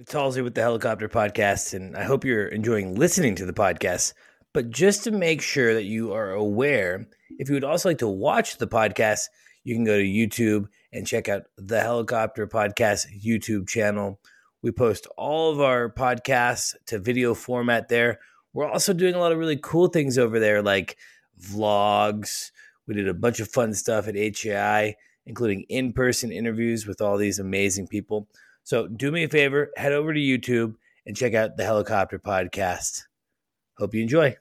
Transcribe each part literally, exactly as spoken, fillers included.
It's Halsey with the Helicopter Podcast, and I hope you're enjoying listening to the podcast. But just to make sure that you are aware, if you would also like to watch the podcast, you can go to YouTube and check out the Helicopter Podcast YouTube channel. We post all of our podcasts to video format there. We're also doing a lot of really cool things over there, like vlogs. We did a bunch of fun stuff at H A I, including in-person interviews with all these amazing people. So do me a favor, head over to YouTube and check out the Helicopter Podcast. Hope you enjoy.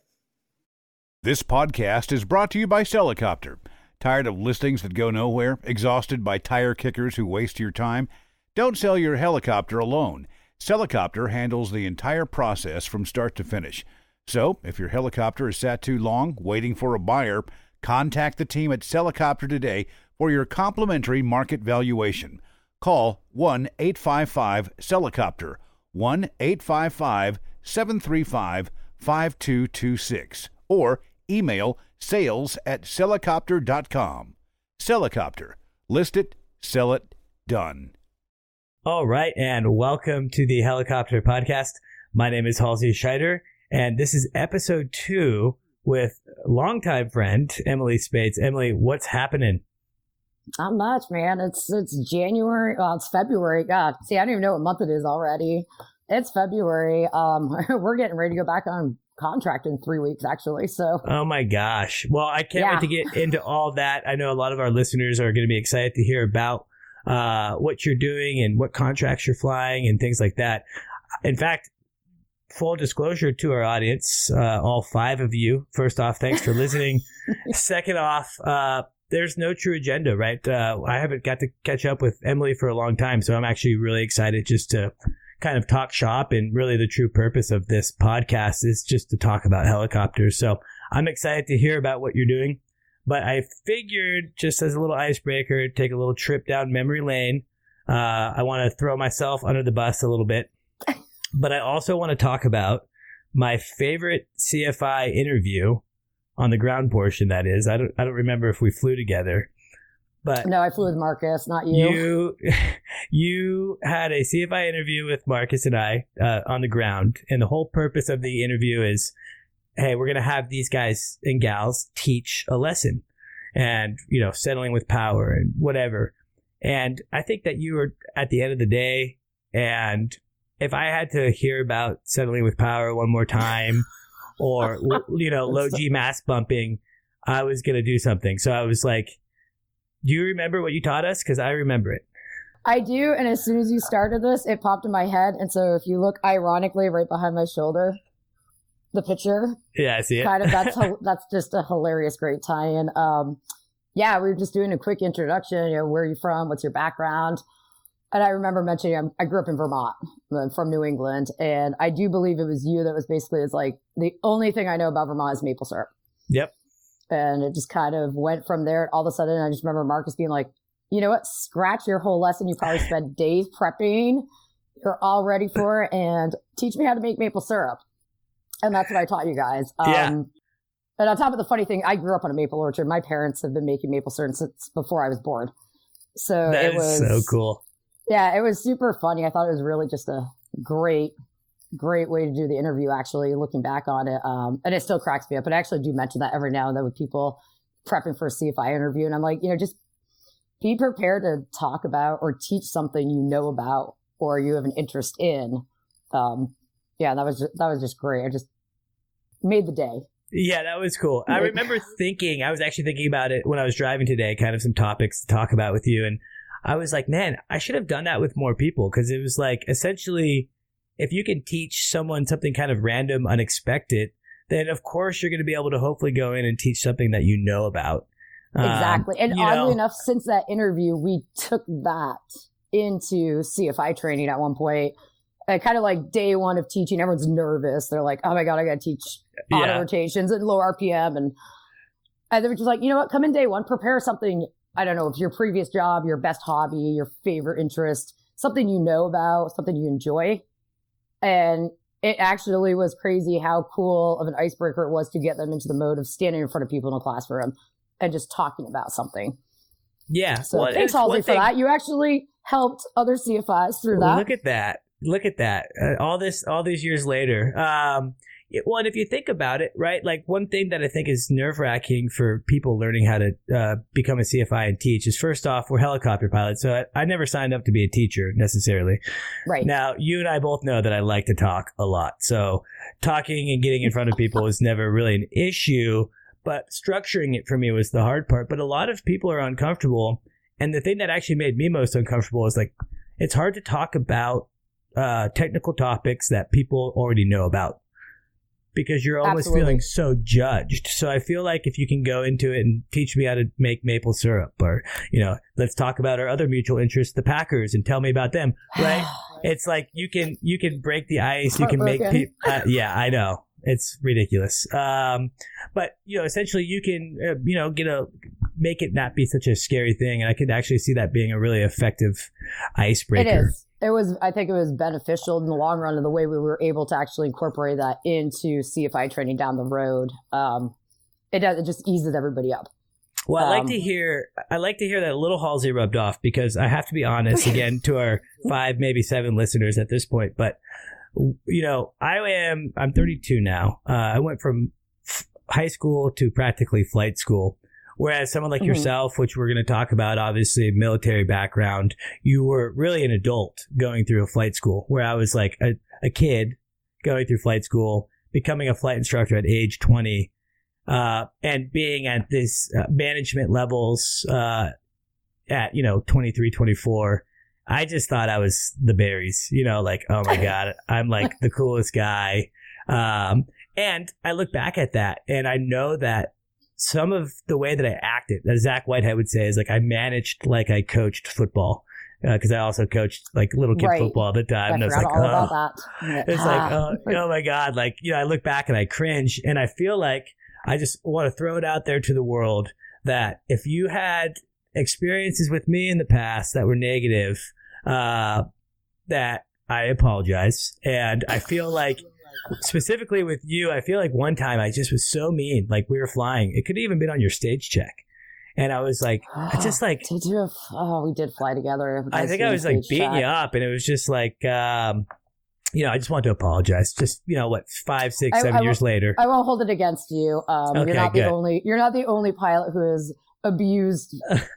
This podcast is brought to you by Celicopter. Tired of listings that go nowhere? Exhausted by tire kickers who waste your time? Don't sell your helicopter alone. Celicopter handles the entire process from start to finish. So, if your helicopter is sat too long waiting for a buyer, contact the team at Celicopter today for your complimentary market valuation. Call one eight five five Celicopter, one eight five five, seven three five, five two two six, or email sales at celicopter dot com. Celicopter. List it, sell it, done. All right, and welcome to the Helicopter Podcast. My name is Halsey Scheider, and this is episode two with longtime friend Emily Spades. Emily, what's happening? Not much, man. It's it's January. Well, it's February. God, see, I don't even know what month it is already. It's February. Um, we're getting ready to go back on contract in three weeks, actually. So. Oh my gosh! Well, I can't yeah. wait to get into all that. I know a lot of our listeners are going to be excited to hear about uh, what you're doing and what contracts you're flying and things like that. In fact, full disclosure to our audience, uh, all five of you. First off, thanks for listening. Second off. Uh, There's no true agenda, right? Uh, I haven't got to catch up with Emily for a long time, so I'm actually really excited just to kind of talk shop. And really the true purpose of this podcast is just to talk about helicopters. So I'm excited to hear about what you're doing. But I figured, just as a little icebreaker, take a little trip down memory lane. Uh, I want to throw myself under the bus a little bit. But I also want to talk about my favorite C F I interview. On the ground portion, that is. I don't I don't remember if we flew together. But no, I flew with Marcus, not you. You, you had a C F I interview with Marcus and I uh, on the ground. And the whole purpose of the interview is, hey, we're going to have these guys and gals teach a lesson. And, you know, settling with power and whatever. And I think that you were at the end of the day. And if I had to hear about settling with power one more time... or, you know, low G mass bumping, I was going to do something. So I was like, do you remember what you taught us? Because I remember it. I do. And as soon as you started this, it popped in my head. And so if you look ironically right behind my shoulder, the picture. Yeah, I see it. Kind of, that's, that's just a hilarious, great tie-in. Um, yeah, we were just doing a quick introduction. You know, where are you from? What's your background? And I remember mentioning I'm, I grew up in Vermont. I'm from New England. And I do believe it was you that was basically, it's like, the only thing I know about Vermont is maple syrup. Yep. And it just kind of went from there. All of a sudden, I just remember Marcus being like, you know what? Scratch your whole lesson. You probably spent days prepping. You're all ready for it. And teach me how to make maple syrup. And that's what I taught you guys. Yeah. Um, and on top of the funny thing, I grew up on a maple orchard. My parents have been making maple syrup since before I was born. So that it was is so cool. Yeah, it was super funny. I thought it was really just a great, great way to do the interview, actually, looking back on it. Um, and it still cracks me up. But I actually do mention that every now and then with people prepping for a C F I interview. And I'm like, you know, just be prepared to talk about or teach something you know about or you have an interest in. Um, yeah, that was just, that was just great. I just made the day. Yeah, that was cool. I remember thinking, I was actually thinking about it when I was driving today, kind of some topics to talk about with you. And I was like, man, I should have done that with more people, because it was like, essentially, if you can teach someone something kind of random, unexpected, then of course you're going to be able to hopefully go in and teach something that you know about. Exactly. Um, and oddly know, enough, since that interview, we took that into C F I training at one point. Uh, kind of like day one of teaching, everyone's nervous. They're like, oh my God, I got to teach auto yeah. rotations and low R P M. And, and they were just like, you know what, come in day one, prepare something. I don't know, if your previous job, your best hobby, your favorite interest, something you know about, something you enjoy. And it actually was crazy how cool of an icebreaker it was to get them into the mode of standing in front of people in a classroom and just talking about something. Yeah. So well, thanks, Halsey, for that. You actually helped other C F Is through well, that. Look at that. look at that. Uh, all this, all these years later. Um, it, well, and if you think about it, right, like one thing that I think is nerve wracking for people learning how to uh, become a C F I and teach is, first off, we're helicopter pilots. So I, I never signed up to be a teacher necessarily. Right. Now, you and I both know that I like to talk a lot. So talking and getting in front of people was never really an issue, but structuring it for me was the hard part. But a lot of people are uncomfortable. And the thing that actually made me most uncomfortable is like, it's hard to talk about uh, technical topics that people already know about, because you're almost Absolutely. feeling so judged. So I feel like if you can go into it and teach me how to make maple syrup, or, you know, let's talk about our other mutual interests, the Packers, and tell me about them, right? It's like you can you can break the ice, you can make people. Uh, yeah, I know, it's ridiculous. Um, but you know, essentially, you can uh, you know get a make it not be such a scary thing, and I could actually see that being a really effective icebreaker. It is. It was, I think it was beneficial in the long run of the way we were able to actually incorporate that into C F I training down the road. Um, it does, it just eases everybody up. Well, I like Um, to hear, I like to hear that a little Halsey rubbed off, because I have to be honest again to our five, maybe seven listeners at this point. But, you know, I am, I'm thirty-two now. Uh, I went from f- high school to practically flight school. Whereas someone like mm-hmm. yourself, which we're going to talk about, obviously military background, you were really an adult going through a flight school, where I was like a, a kid going through flight school, becoming a flight instructor at age twenty, uh, and being at this uh, management levels uh, at, you know, twenty-three, twenty-four. I just thought I was the berries, you know, like, oh my God, I'm like the coolest guy. Um, and I look back at that and I know that some of the way that I acted, as Zach Whitehead would say, is like I managed like I coached football, because uh, I also coached like little kid right. football at the time. I and I was forgot like, all oh, about that. it's like, oh, oh my God. Like, you know, I look back and I cringe, and I feel like I just want to throw it out there to the world that if you had experiences with me in the past that were negative, uh, that I apologize. And I feel like, specifically with you, I feel like one time I just was so mean. Like, we were flying. It could have even been on your stage check. And I was like, I just like, did you? Oh, we did fly together. I think I was like beating you up, and it was just like, um, you know, I just wanted to apologize. Just, you know, what, five, six, I, seven I years later. I won't hold it against you. Um, Okay, you're not good. the only. You're not the only pilot who has abused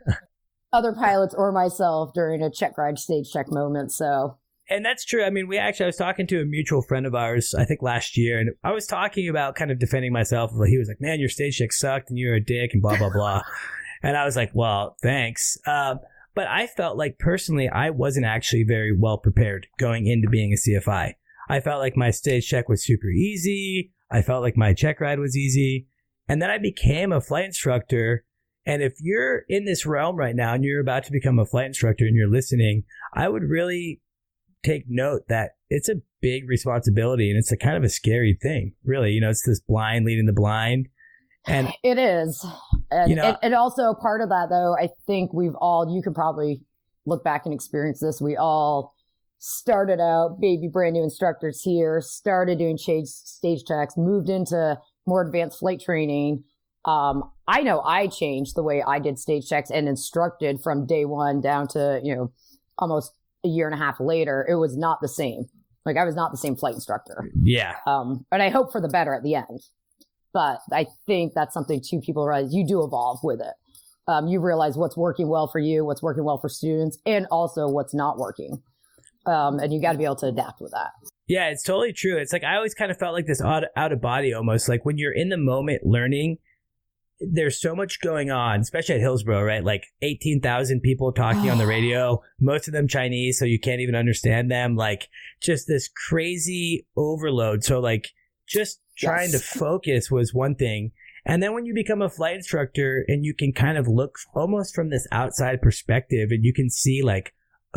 other pilots or myself during a check ride stage check moment. So. And that's true. I mean, we actually, I was talking to a mutual friend of ours, I think last year, and I was talking about kind of defending myself. He was like, man, your stage check sucked and you're a dick and blah, blah, blah. And I was like, well, thanks. Um, but I felt like personally, I wasn't actually very well prepared going into being a C F I. I felt like my stage check was super easy. I felt like my check ride was easy. And then I became a flight instructor. And if you're in this realm right now and you're about to become a flight instructor and you're listening, I would really take note that it's a big responsibility, and it's a kind of a scary thing, really. You know, it's this blind leading the blind. And it is. And, you know, and, and also part of that, though, I think we've all, you could probably look back and experience this. We all started out baby brand new instructors here, started doing stage, stage checks, moved into more advanced flight training. Um, I know I changed the way I did stage checks and instructed from day one down to, you know, almost a year and a half later. It was not the same. Like, I was not the same flight instructor. Yeah. Um, and I hope for the better at the end. But I think that's something too people realize. You do evolve with it. Um, you realize what's working well for you, what's working well for students, and also what's not working. Um, and you got to be able to adapt with that. Yeah, it's totally true. It's like I always kind of felt like this out, out of body almost. Like when you're in the moment learning, there's so much going on, especially at Hillsborough, right? Like eighteen thousand people talking on the radio, most of them Chinese, so you can't even understand them. Like just this crazy overload. So like just trying yes. to focus was one thing. And then when you become a flight instructor and you can kind of look almost from this outside perspective and you can see like,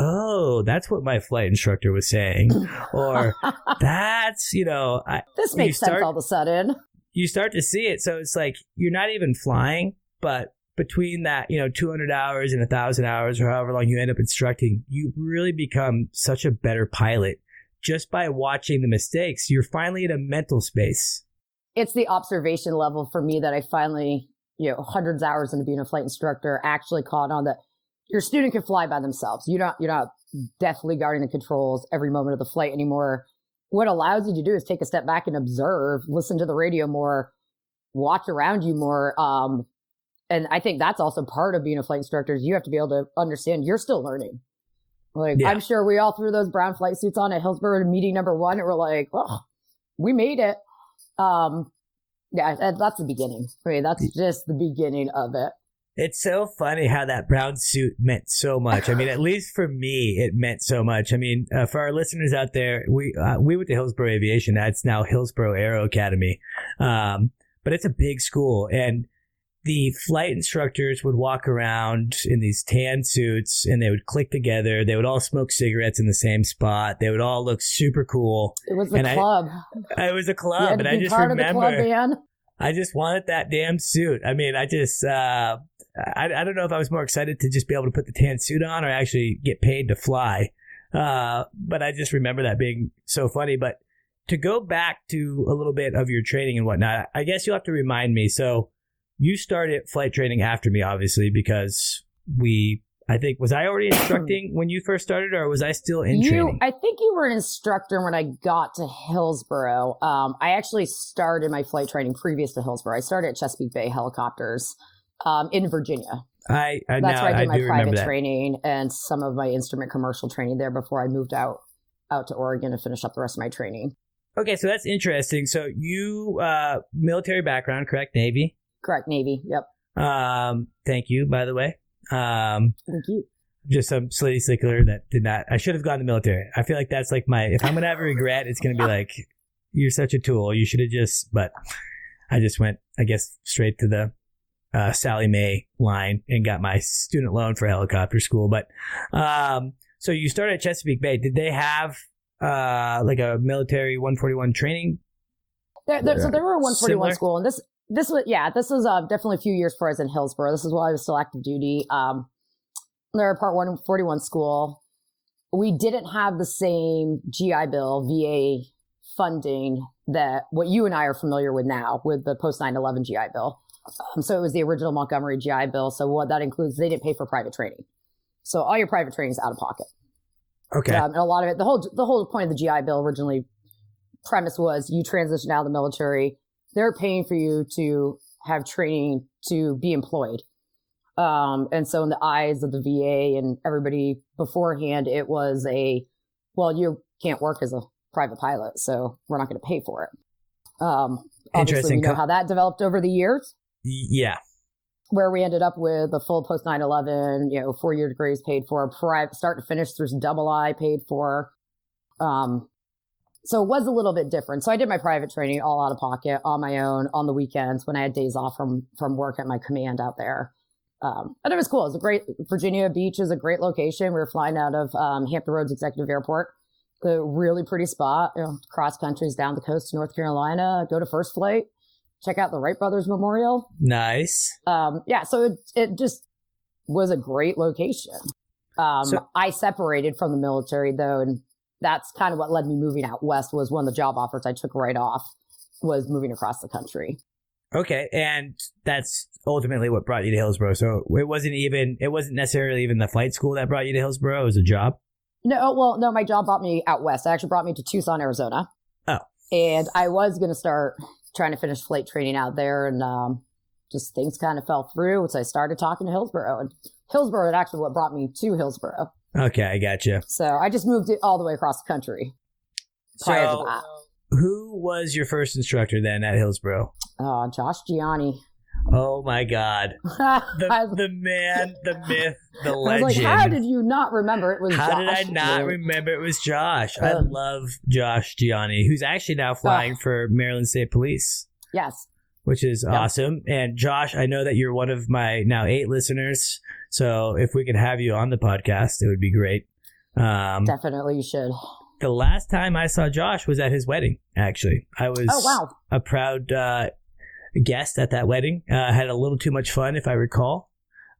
oh, that's what my flight instructor was saying. Or that's, you know, I, this makes start, sense all of a sudden. You start to see it. So it's like you're not even flying, but between that, you know, two hundred hours and one thousand hours or however long you end up instructing, you really become such a better pilot just by watching the mistakes. You're finally in a mental space. It's the observation level for me that I finally, you know, hundreds of hours into being a flight instructor, actually caught on that your student can fly by themselves. You're not, you're not deathly guarding the controls every moment of the flight anymore. What allows you to do is take a step back and observe, listen to the radio more, watch around you more. Um, and I think that's also part of being a flight instructor is you have to be able to understand you're still learning. Like, yeah. I'm sure we all threw those brown flight suits on at Hillsborough meeting number one, and we're like, oh, we made it. Um, yeah, that's the beginning. I mean, that's just the beginning of it. It's so funny how that brown suit meant so much. I mean, at least for me, it meant so much. I mean, uh, for our listeners out there, we uh, we went to Hillsborough Aviation. That's now Hillsborough Aero Academy. Um, but it's a big school. And the flight instructors would walk around in these tan suits, and they would click together. They would all smoke cigarettes in the same spot. They would all look super cool. It was the and club. I, it was a club. And I just part remember. Of the club, man. I just wanted that damn suit. I mean, I just, uh, I, I don't know if I was more excited to just be able to put the tan suit on or actually get paid to fly. Uh, but I just remember that being so funny. But to go back to a little bit of your training and whatnot, I guess you'll have to remind me. So you started flight training after me, obviously, because we, I think, was I already instructing when you first started, or was I still in you, training? I think you were an instructor when I got to Hillsborough. Um, I actually started my flight training previous to Hillsborough. I started at Chesapeake Bay Helicopters um, in Virginia. I, I That's now, where I did I my private that. training and some of my instrument commercial training there before I moved out out to Oregon to finish up the rest of my training. Okay, so that's interesting. So you, uh, military background, correct? Navy? Correct, Navy. Yep. Um, thank you, by the way. Um, Thank you. Just some slitty stickler that did not. I should have gone to the military. I feel like that's like my. If I'm gonna have a regret, it's gonna be like, you're such a tool. You should have just. But I just went, I guess, straight to the uh, Sally Mae line and got my student loan for helicopter school. But um, so you started at Chesapeake Bay. Did they have uh like a military one forty-one training? There, there, so there were a one forty-one Similar? school, and this. This was, yeah, this was uh, definitely a few years before I was in Hillsborough. This is while I was still active duty. Um, they're a Part one forty-one school. We didn't have the same G I Bill, V A funding that what you and I are familiar with now with the post nine eleven G I Bill. Um, so it was the original Montgomery G I Bill. So what that includes, they didn't pay for private training. So all your private training is out of pocket. Okay. Um, and a lot of it, the whole, the whole point of the G I Bill originally premise was you transition out of the military. They're paying for you to have training to be employed. Um, and so in the eyes of the V A and everybody beforehand, it was a, well, you can't work as a private pilot, so we're not going to pay for it. Um, obviously, we know how that developed over the years. Yeah. Where we ended up with a full post nine eleven, you know, four-year degrees paid for, private, start to finish through double I paid for. Um, So it was a little bit different. So I did my private training all out of pocket on my own on the weekends when I had days off from, from work at my command out there. Um, and it was cool. It was a great, Virginia Beach is a great location. We were flying out of um, Hampton Roads Executive Airport. A really pretty spot, you know, cross countries down the coast to North Carolina, go to First Flight, check out the Wright Brothers Memorial. Nice. Um, yeah. So it, it just was a great location. Um, so- I separated from the military though, and that's kind of what led me moving out west was one of the job offers I took right off was moving across the country. Okay. And that's ultimately what brought you to Hillsborough. So it wasn't even, it wasn't necessarily even the flight school that brought you to Hillsborough. It was a job. No, well, no, my job brought me out west. It actually brought me to Tucson, Arizona. Oh. And I was going to start trying to finish flight training out there. And um, just things kind of fell through. So I started talking to Hillsborough. And Hillsborough is actually what brought me to Hillsborough. Okay, I gotcha. So I just moved it all the way across the country prior so, to that. Who was your first instructor then at Hillsborough? Uh, Josh Gianni. Oh my God. The, the man, the myth, the legend. I was like, how did you not remember it was how Josh? How did I not remember it was Josh? I Uh, love Josh Gianni, who's actually now flying uh, for Maryland State Police. Yes. Which is Yeah. awesome. And Josh, I know that you're one of my now eight listeners. So if we could have you on the podcast, it would be great. Um, Definitely you should. The last time I saw Josh was at his wedding, actually. I was Oh, wow. a proud uh, guest at that wedding. Uh, had a little too much fun, if I recall.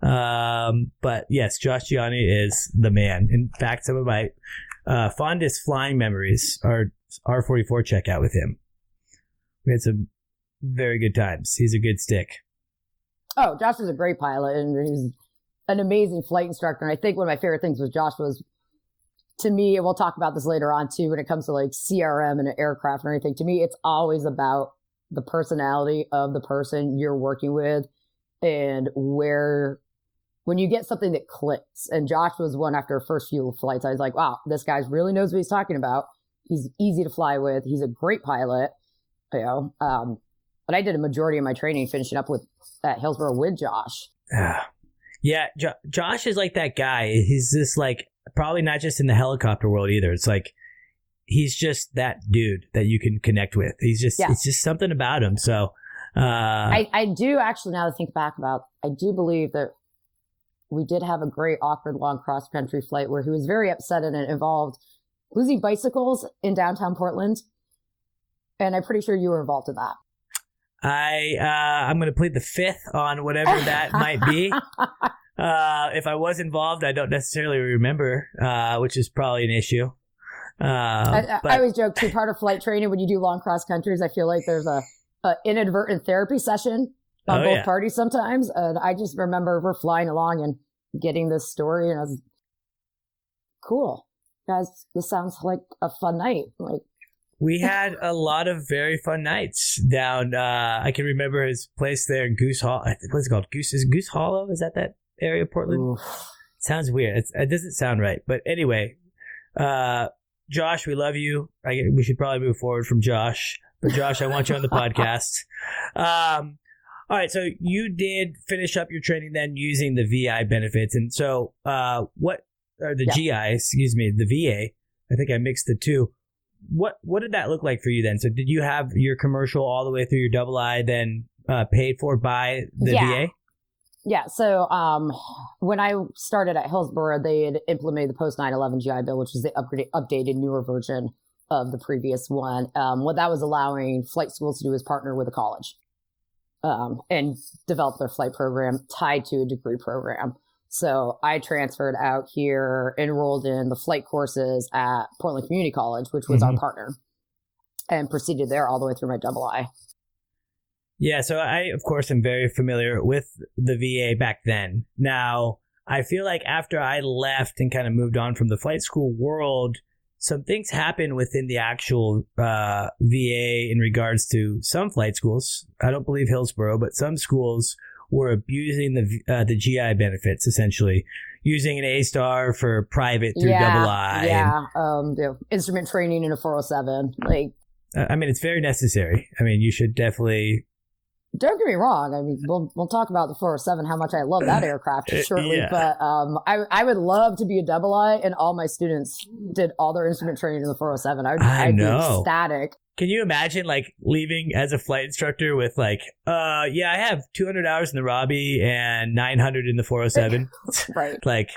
Um, but yes, Josh Gianni is the man. In fact, some of my uh, fondest flying memories are R forty-four checkout with him. We had some very good times. He's a good stick. Oh, Josh was a great pilot, and he was an amazing flight instructor. And I think one of my favorite things with Josh was to me, and we'll talk about this later on too, when it comes to like C R M and an aircraft and everything, to me, it's always about the personality of the person you're working with and where, when you get something that clicks. And Josh was one after our first few flights. I was like, wow, this guy really knows what he's talking about. He's easy to fly with. He's a great pilot, you know. Um, but I did a majority of my training finishing up with at Hillsborough with Josh. Yeah, jo- Josh is like that guy. He's just like, probably not just in the helicopter world either. It's like, he's just that dude that you can connect with. He's just, yeah. It's just something about him. So, uh, I, I do actually, now to think back about, I do believe that we did have a great awkward long cross country flight where he was very upset and it involved losing bicycles in downtown Portland. And I'm pretty sure you were involved in that. I, uh, I'm going to plead the fifth on whatever that might be. Uh, if I was involved, I don't necessarily remember, uh, which is probably an issue. Uh, I, but, I always joke too, part of flight training when you do long cross countries, I feel like there's a, a inadvertent therapy session on oh, both yeah. parties sometimes. And I just remember we're flying along and getting this story and I was cool. Guys, this sounds like a fun night. Like, we had a lot of very fun nights down. Uh, I can remember his place there, Goose Hall. What's it called? Goose is Goose Hollow? Is that that area of Portland? Oof. Sounds weird. It's, it doesn't sound right. But anyway, uh, Josh, we love you. I, we should probably move forward from Josh. But Josh, I want you on the podcast. Um, all right. So you did finish up your training then using the V I benefits. And so uh, what are the yeah. G I, excuse me, the V A? I think I mixed the two. What what did that look like for you then? So did you have your commercial all the way through your double I then uh, paid for by the yeah. V A? Yeah. So um, when I started at Hillsborough, they had implemented the post nine eleven G I Bill, which is the upgraded, updated, newer version of the previous one. Um, what that was allowing flight schools to do is partner with a college um, and develop their flight program tied to a degree program. So I transferred out here, enrolled in the flight courses at Portland Community College, which was mm-hmm. our partner, and proceeded there all the way through my double I. Yeah, so I, of course, am very familiar with the V A back then. Now, I feel like after I left and kind of moved on from the flight school world, some things happened within the actual uh, V A in regards to some flight schools. I don't believe Hillsborough, but some schools were abusing the uh, the G I benefits, essentially using an A-star for private through yeah, double I. Yeah, um, the instrument training in a four oh seven. Like, I mean, it's very necessary. I mean, you should definitely. Don't get me wrong. I mean, we'll we'll talk about the four oh seven, how much I love that aircraft shortly. Yeah. But um, I I would love to be a double I, and all my students did all their instrument training in the four oh seven. I would, I I'd know. be ecstatic. Can you imagine like leaving as a flight instructor with like, uh, yeah, I have two hundred hours in the Robbie and nine hundred in the four oh seven. Right. Like,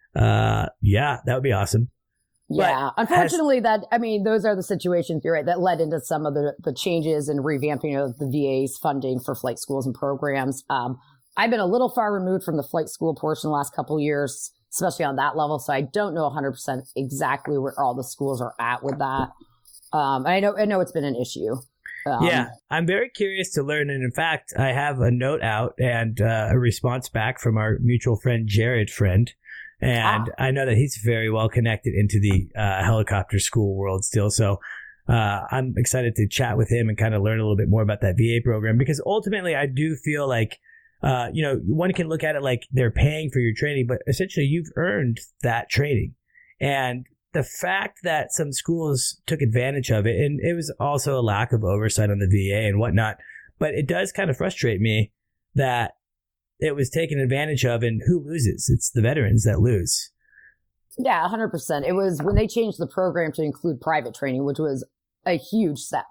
uh, yeah, that would be awesome. Yeah. But Unfortunately, has, that, I mean, those are the situations, you're right, that led into some of the, the changes and revamping of the V A's funding for flight schools and programs. Um, I've been a little far removed from the flight school portion the last couple of years, especially on that level. So I don't know one hundred percent exactly where all the schools are at with that. Um, I know, I know it's been an issue. Um, yeah, I'm very curious to learn. And in fact, I have a note out and uh, a response back from our mutual friend, Jared Friend. And ah. I know that he's very well connected into the uh, helicopter school world still. So uh, I'm excited to chat with him and kind of learn a little bit more about that V A program, because ultimately I do feel like, uh, you know, one can look at it like they're paying for your training, but essentially you've earned that training. And the fact that some schools took advantage of it, and it was also a lack of oversight on the V A and whatnot, but it does kind of frustrate me that it was taken advantage of, and who loses? It's the veterans that lose. Yeah, one hundred percent. It was when they changed the program to include private training, which was a huge step.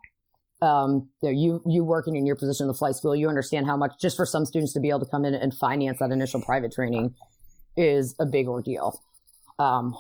Um, you know, you, you working in your position in the flight school, you understand how much, just for some students to be able to come in and finance that initial private training is a big ordeal. Um,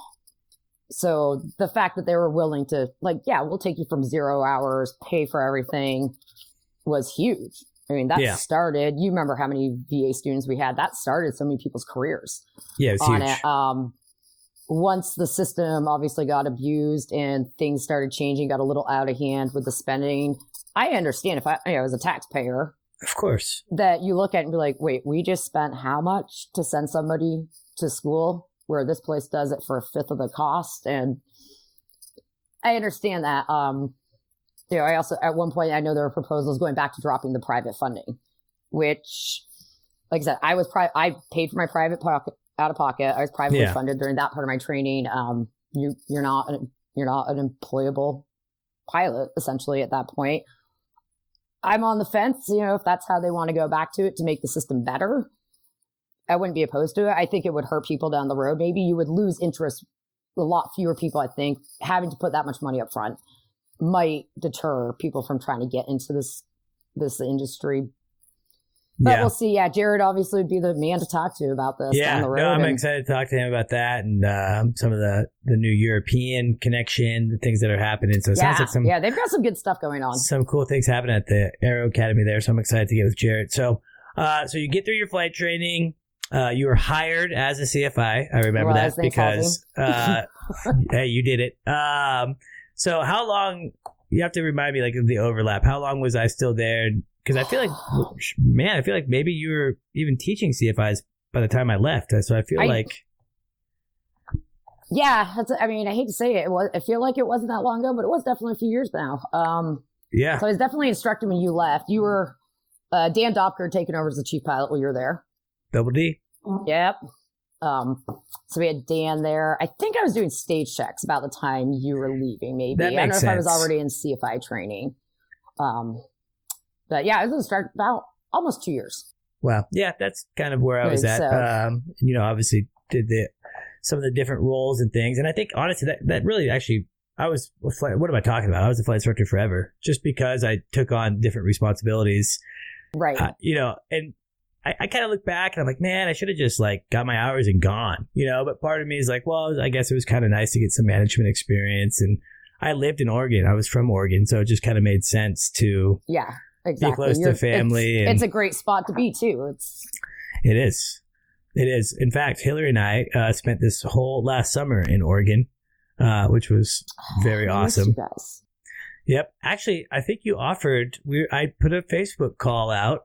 so the fact that they were willing to, like, yeah, we'll take you from zero hours, pay for everything, was huge. I mean, that yeah. started, you remember how many V A students we had. That started so many people's careers. Yeah, it was on huge. It. Um, once the system obviously got abused and things started changing, got a little out of hand with the spending, I understand if I, you know, as a taxpayer, of course, that you look at it and be like, wait, we just spent how much to send somebody to school? where this place does it for a fifth of the cost. And I understand that. Um, you know, I also, at one point, I know there were proposals going back to dropping the private funding, which, like I said, I was, pri- I paid for my private pocket, out of pocket. I was privately Yeah. funded during that part of my training. Um, you, you're not, an, you're not an employable pilot, essentially, at that point. I'm on the fence, you know, if that's how they want to go back to it to make the system better. I wouldn't be opposed to it. I think it would hurt people down the road. Maybe you would lose interest. A lot fewer people, I think, having to put that much money up front might deter people from trying to get into this this industry. But Yeah. we'll see. Yeah, Jared obviously would be the man to talk to about this Yeah, down the road. no, I'm and- excited to talk to him about that and um, some of the, the new European connection, the things that are happening. So it yeah, sounds like some yeah, they've got some good stuff going on. some cool things happening at the Aero Academy there. So I'm excited to get with Jared. So, uh, so you get through your flight training. Uh, you were hired as a C F I. I remember Well, that as they call because uh, hey, you did it. Um, so how long? You have to remind me like of the overlap. How long was I still there? Because I feel like, man, I feel like maybe you were even teaching C F Is by the time I left. So I feel I- like. Yeah, that's, I mean, I hate to say it. it was, I feel like it wasn't that long ago, but it was definitely a few years now. Um, Yeah. so I was definitely instructed when you left. You were uh, Dan Dopker taking over as the chief pilot while you were there. Double D. Yep. Um, so we had Dan there. I think I was doing stage checks about the time you were leaving, maybe. That I don't know makes if I was sense. already in C F I training. Um, but yeah, I was instructed about almost two years. Wow. Yeah, that's kind of where I was Okay, at. so- Um, you know, obviously did the some of the different roles and things. And I think honestly that, that really actually I was a flight, what am I talking about? I was a flight instructor forever just because I took on different responsibilities. Right. Uh, you know, and I, I kind of look back and I'm like, man, I should have just like got my hours and gone, you know, but part of me is like, well, I guess it was kind of nice to get some management experience. And I lived in Oregon. I was from Oregon. So it just kind of made sense to, yeah, exactly. be close to You're- family It's, and- it's a great spot to be too. It's it is. It is. In fact, Hillary and I uh, spent this whole last summer in Oregon, uh, which was very I missed awesome. you guys. Yep. Actually, I think you offered. We I put a Facebook call out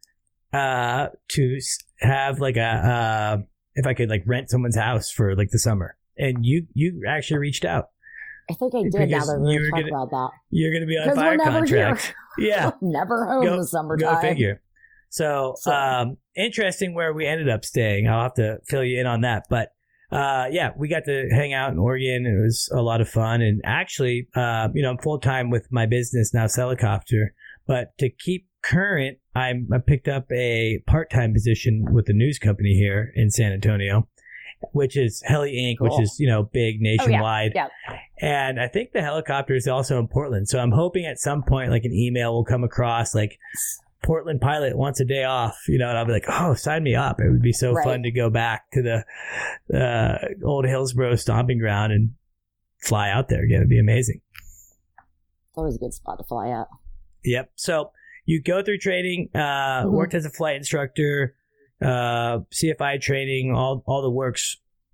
uh, to s- have like a uh, if I could like rent someone's house for like the summer, and you you actually reached out. I think I did. Now Because that we're you going were to talk gonna- about that. You're going to be on Because fire we're never contract. Yeah. Never home Go- in the summertime. Go figure. So, So- um, interesting where we ended up staying. I'll have to fill you in on that. But, uh, yeah, we got to hang out in Oregon. And it was a lot of fun. And actually, uh, you know, I'm full time with my business now, Celicopter. But to keep current, I'm, I picked up a part time position with the news company here in San Antonio, which is Heli Incorporated, Cool. which is, you know, big nationwide. Yeah. And I think the helicopter is also in Portland. So I'm hoping at some point, like an email will come across, like Portland pilot wants a day off, you know, and I'll be like, oh, sign me up. It would be so Right. fun to go back to the uh, old Hillsborough stomping ground and fly out there again. It'd be amazing. It's always a good spot to fly at. Yep. So you go through training, uh, Mhm. worked as a flight instructor, uh, C F I training, all all the works.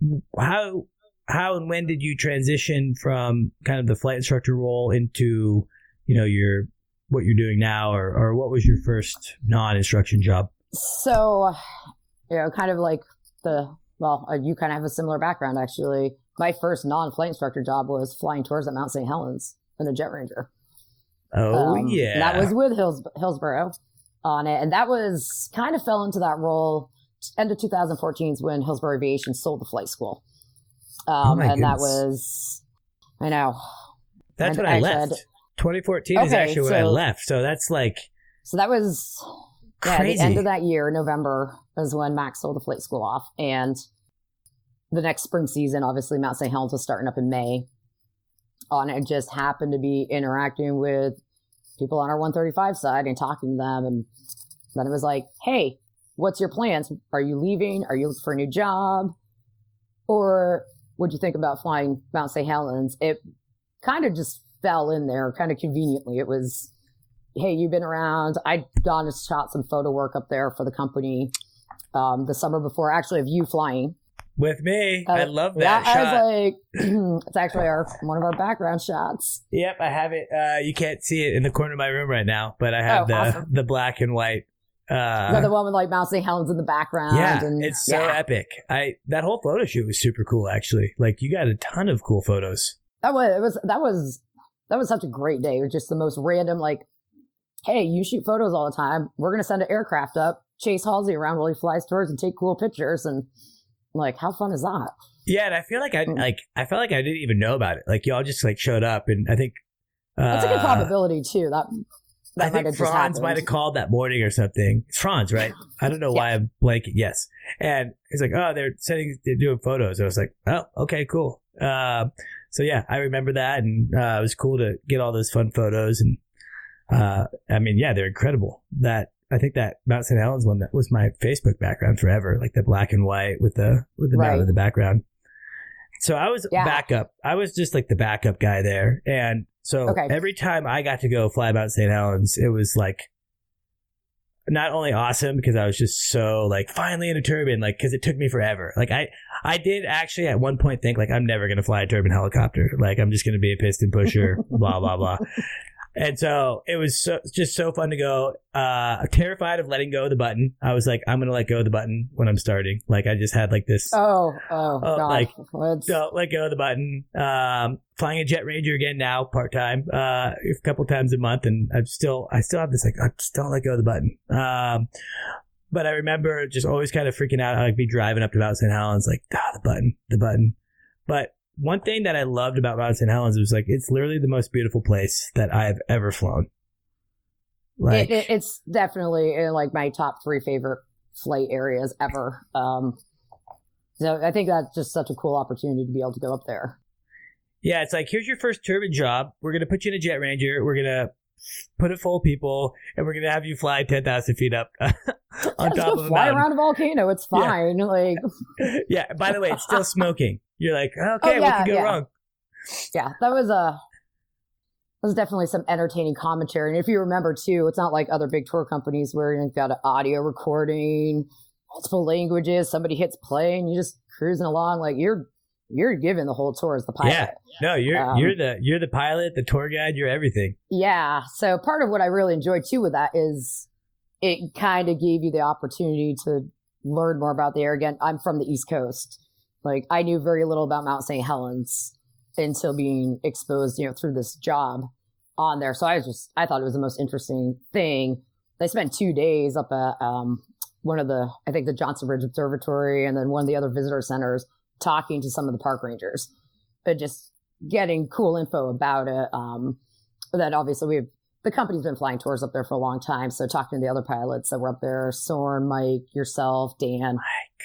How how and when did you transition from kind of the flight instructor role into, you know, your what you're doing now, or or what was your first non-instruction job? So, you know, kind of like the, well, uh, you kind of have a similar background, actually. My first non-flight instructor job was flying tours at Mount Saint Helens in a Jet Ranger. Oh Um, yeah, and that was with Hills, Hillsborough on it. And that was kind of fell into that role. End of twenty fourteen is when Hillsborough Aviation sold the flight school. Um, Oh my and that goodness. was, I know. that's and when I I left. said- twenty fourteen is Okay, actually when I so- left. So that's like So that was, yeah, crazy. the end of that year, November, is when Max sold the flight school off. And the next spring season, obviously, Mount Saint Helens was starting up in May. On it just happened to be interacting with people on our one thirty-five side and talking to them. And then it was like, hey, what's your plans? Are you leaving? Are you looking for a new job? Or what'd you think about flying Mount Saint Helens? It kind of just fell in there kind of conveniently. It was, hey, you've been around. I'd gone and shot some photo work up there for the company um, the summer before, actually, of you flying. with me. Uh, I love yeah, that shot. I was like, it's actually our one of our background shots. Yep, I have it. Uh, you can't see it in the corner of my room right now, but I have Oh, the awesome. the black and white Uh, you got the one with like Mount Saint Helens in the background. Yeah, and, it's so yeah. epic. I that whole photo shoot was super cool, actually. Like you got a ton of cool photos. That was it was that was that was such a great day. It was just the most random, like, hey, you shoot photos all the time. We're gonna send an aircraft up, chase Halsey around while he flies towards and take cool pictures, and like, how fun is that? Yeah, and I feel like I like I felt like I didn't even know about it. Like y'all just like showed up, and I think uh, that's a good probability too. That, that I think might Franz might have called that morning or something. It's Franz, right? I don't know why yeah. I'm blanking. Yes, and he's like, "Oh, they're sending, they're doing photos." I was like, "Oh, okay, cool." Uh, so yeah, I remember that, and uh, it was cool to get all those fun photos. And uh, I mean, yeah, they're incredible. That I think that Mount Saint Helens one that was my Facebook background forever, like the black and white with the with the right. mountain in the background. So I was yeah. backup. I was just like the backup guy there. And so okay. every time I got to go fly Mount Saint Helens, it was like not only awesome because I was just so like finally in a turbine, like because it took me forever. Like I, I did actually at one point think like I'm never going to fly a turbine helicopter. Like I'm just going to be a piston pusher, blah, blah, blah. And so it was so, just so fun to go. Uh, terrified of letting go of the button. I was like, I'm going to let go of the button when I'm starting. Like I just had like this. Oh, oh, uh, God. Like, Let's... don't let go of the button. Um, flying a Jet Ranger again now, part time, uh, a couple times a month. And I'm still, I still have this like, I just don't let go of the button. Um, but I remember just always kind of freaking out. I'd be driving up to Mount Saint Helens, like, ah, the button, the button. But one thing that I loved about Mount Saint Helens was like it's literally the most beautiful place that I've ever flown. Like it, it, it's definitely in like my top three favorite flight areas ever. Um, so I think that's just such a cool opportunity to be able to go up there. Yeah, it's like here's your first turbine job. We're gonna put you in a Jet Ranger. We're gonna put it full of people, and we're gonna have you fly ten thousand feet up on yeah, top of a fly mountain. around a volcano. It's fine. Yeah. Like yeah. By the way, it's still smoking. You're like, okay, oh, yeah, what could go yeah. wrong? Yeah, that was a that was definitely some entertaining commentary. And if you remember too, it's not like other big tour companies where you've got an audio recording, multiple languages, somebody hits play, and you just cruising along like you're you're giving the whole tour as the pilot. Yeah, no, you're um, you're the you're the pilot, the tour guide, you're everything. Yeah. So part of what I really enjoyed too with that is it kind of gave you the opportunity to learn more about the area. Again, I'm from the East Coast. Like I knew very little about Mount Saint Helens until being exposed, you know, through this job on there. So I was just, I thought it was the most interesting thing. They spent two days up at um, one of the, I think the Johnson Ridge Observatory and then one of the other visitor centers talking to some of the park rangers, but just getting cool info about it. Um, that obviously we've, the company's been flying tours up there for a long time. So talking to the other pilots that were up there, Soren, Mike, yourself, Dan.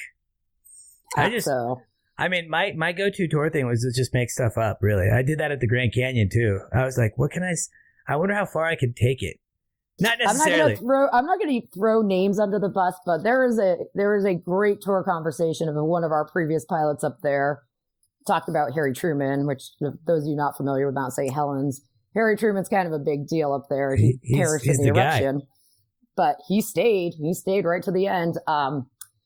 Mike. I just, so, I mean, my, my go-to tour thing was to just make stuff up, really. I did that at the Grand Canyon, too. I was like, what can I, I wonder how far I can take it. Not necessarily. I'm not going to throw, I'm not going to throw names under the bus, but there is a, there is a great tour conversation of one of our previous pilots up there talked about Harry Truman, which those of you not familiar with Mount Saint Helens, Harry Truman's kind of a big deal up there. He he's, perished he's in the, the eruption, guy. But he stayed, he stayed right to the end. Um,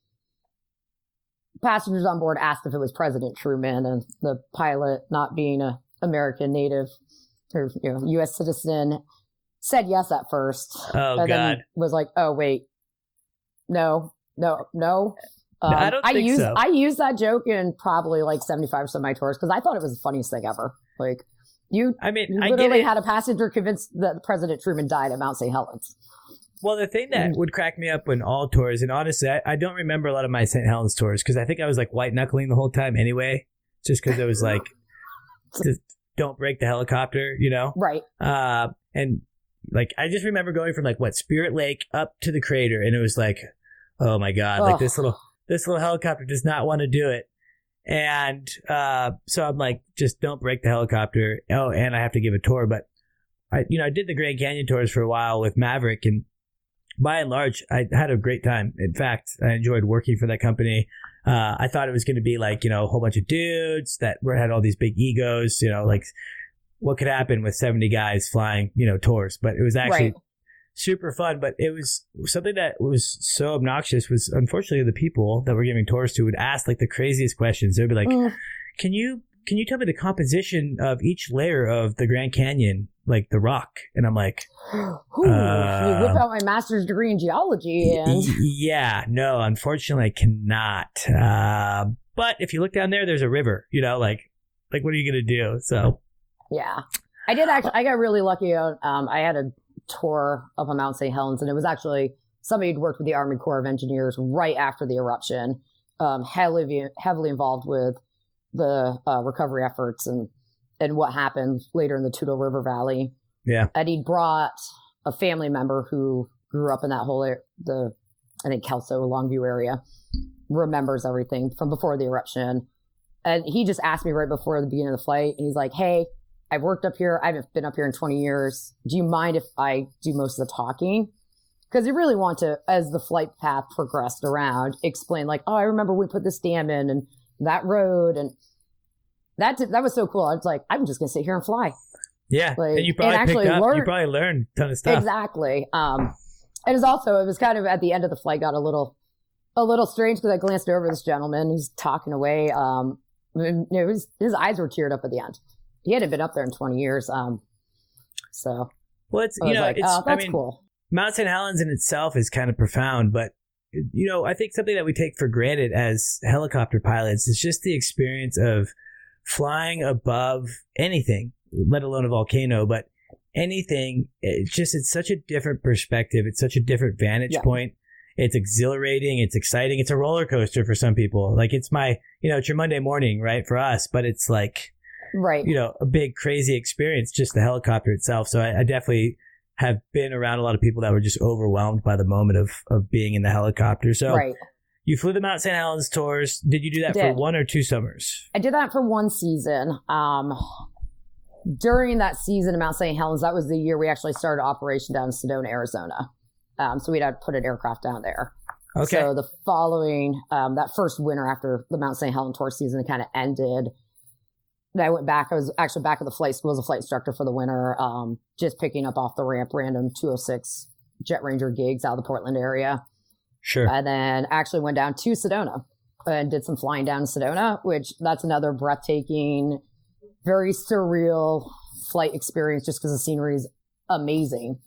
passengers on board asked if it was President Truman, and the pilot, not being a American native or you know U S citizen, said yes at first. Oh and God! Then was like, oh wait, no, no, no. Um, no I don't I think use so. I use that joke in probably like seventy-five percent of my tours because I thought it was the funniest thing ever. Like you, I mean, you I literally get it. had a passenger convinced that President Truman died at Mount Saint Helens. Well, the thing that would crack me up when all tours, and honestly, I, I don't remember a lot of my Saint Helens tours because I think I was like white knuckling the whole time anyway, just because it was like, just don't break the helicopter, you know? Right. Uh, and like, I just remember going from like what Spirit Lake up to the crater, and it was like, oh my God, like Ugh. this little this little helicopter does not want to do it. And uh, so I'm like, just don't break the helicopter. Oh, and I have to give a tour, but I, you know, I did the Grand Canyon tours for a while with Maverick, and by and large, I had a great time. In fact, I enjoyed working for that company. Uh, I thought it was going to be like, you know, a whole bunch of dudes that were had all these big egos, you know, like what could happen with seventy guys flying, you know, tours. But it was actually Right. super fun. But it was something that was so obnoxious was unfortunately the people that were giving tours to would ask like the craziest questions. They'd be like, Mm. can you can you tell me the composition of each layer of the Grand Canyon, like the rock? And I'm like, Ooh, uh, you whip out my master's degree in geology. And yeah, no, unfortunately, I cannot. Uh, but if you look down there, there's a river. You know, like, like what are you gonna do? So, yeah, I did actually. I got really lucky. Um, I had a tour up on Mount Saint Helens, and it was actually somebody who'd worked with the Army Corps of Engineers right after the eruption, um, heavily heavily involved with the uh, recovery efforts and and what happened later in the Toutle River Valley. Yeah, and he brought a family member who grew up in that whole area, the I think Kelso Longview area, remembers everything from before the eruption. And he just asked me right before the beginning of the flight, and he's like, "Hey, I've worked up here. I haven't been up here in twenty years. Do you mind if I do most of the talking?" Because you really want to, as the flight path progressed around, explain like, "Oh, I remember we put this dam in and that road." And that that was so cool. I was like, I'm just going to sit here and fly. Yeah. Like, and you probably and picked up, learn, you probably learned a ton of stuff. Exactly. Um, and it's also, it was kind of at the end of the flight got a little, a little strange because I glanced over this gentleman. He's talking away. Um, and it was, his eyes were teared up at the end. He hadn't been up there in twenty years. Um, so. Well, it's, you know, like, it's, oh, that's I mean, cool. Mount Saint Helens in itself is kind of profound, but you know, I think something that we take for granted as helicopter pilots is just the experience of flying above anything, let alone a volcano, but anything. It's just, it's such a different perspective. It's such a different vantage yeah. point. It's exhilarating. It's exciting. It's a roller coaster for some people. Like it's my, you know, it's your Monday morning, right? For us, but it's like, right. you know, a big crazy experience, just the helicopter itself. So I, I definitely have been around a lot of people that were just overwhelmed by the moment of, of being in the helicopter. So right. You flew the Mount Saint Helens tours. Did you do that for one or two summers? I did that for one season. Um, during that season of Mount Saint Helens, that was the year we actually started operation down in Sedona, Arizona. Um, so we'd had to put an aircraft down there. Okay. So the following, um, that first winter after the Mount Saint Helens tour season kind of ended, I went back. I was actually back at the flight school as a flight instructor for the winter, um, just picking up off the ramp random two oh six Jet Ranger gigs out of the Portland area. Sure. And then actually went down to Sedona and did some flying down in Sedona, which that's another breathtaking, very surreal flight experience just because the scenery is amazing.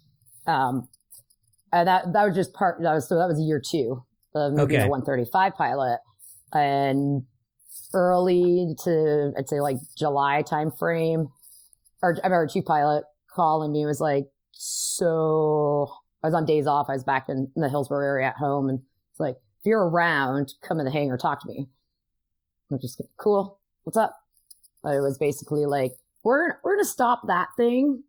Um, and that, that was just part, that was, so that was year two of moving okay. the one thirty-five pilot. And early to, I'd say like July timeframe, or I remember our chief pilot calling me, was like, so I was on days off. I was back in, in the Hillsborough area at home, and it's like, if you're around, come in the hangar, talk to me. I'm just cool. What's up? But it was basically like, we're, we're going to stop that thing,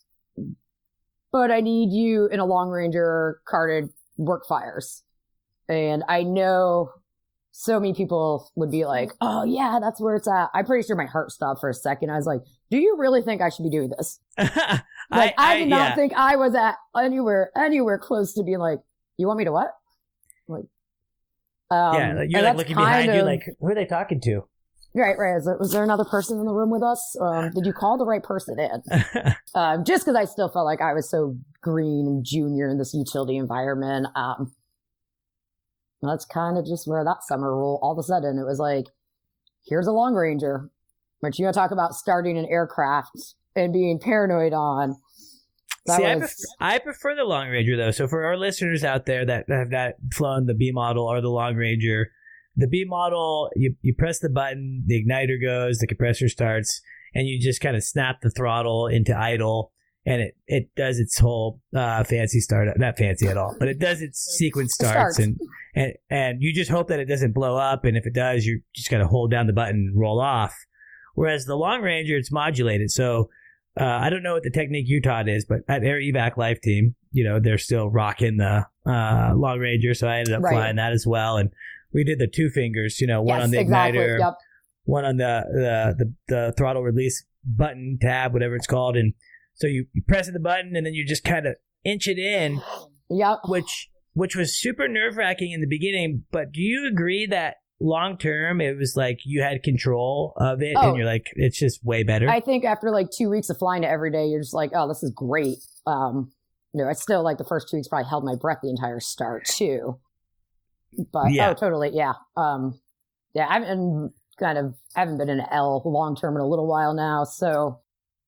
but I need you in a long ranger carted work fires. And I know so many people would be like, oh yeah, that's where it's at. I'm pretty sure my heart stopped for a second. I was like, do you really think I should be doing this? Like, I, I, I did not yeah. think I was at anywhere, anywhere close to being like, you want me to what? Like, um, yeah, like you're like looking behind of, you, like, who are they talking to? Right, right. Was there, was there another person in the room with us? Um, did you call the right person in? um, just because I still felt like I was so green and junior in this utility environment. Um, that's kind of just where that summer rolled. All of a sudden, it was like, here's a long ranger, but you gotta talk about starting an aircraft and being paranoid on. That See, was... I, prefer, I prefer the Long Ranger, though. So for our listeners out there that have not flown the B model or the Long Ranger, the B model, you, you press the button, the igniter goes, the compressor starts, and you just kind of snap the throttle into idle, and it, it does its whole uh, fancy start. Not fancy at all, but it does its sequence starts, and, and, and you just hope that it doesn't blow up, and if it does, you just got to hold down the button and roll off. Whereas the Long Ranger, it's modulated, so Uh, I don't know what the technique you taught is, but at Air Evac Life Team, you know, they're still rocking the uh, Long Ranger, so I ended up right. flying that as well. And we did the two fingers, you know, one yes, on the exactly. igniter, yep. one on the, the the the throttle release button, tab, whatever it's called. And so you, you press the button, and then you just kind of inch it in, yep. which which was super nerve-wracking in the beginning. But do you agree that long term, it was like you had control of it, oh, and you're like, it's just way better? I think after like two weeks of flying it every day, you're just like, oh, this is great. Um, you know, I still like the first two weeks probably held my breath the entire start too. But yeah. oh, totally, yeah, um, yeah. I'm and kind of haven't been in an L long term in a little while now. So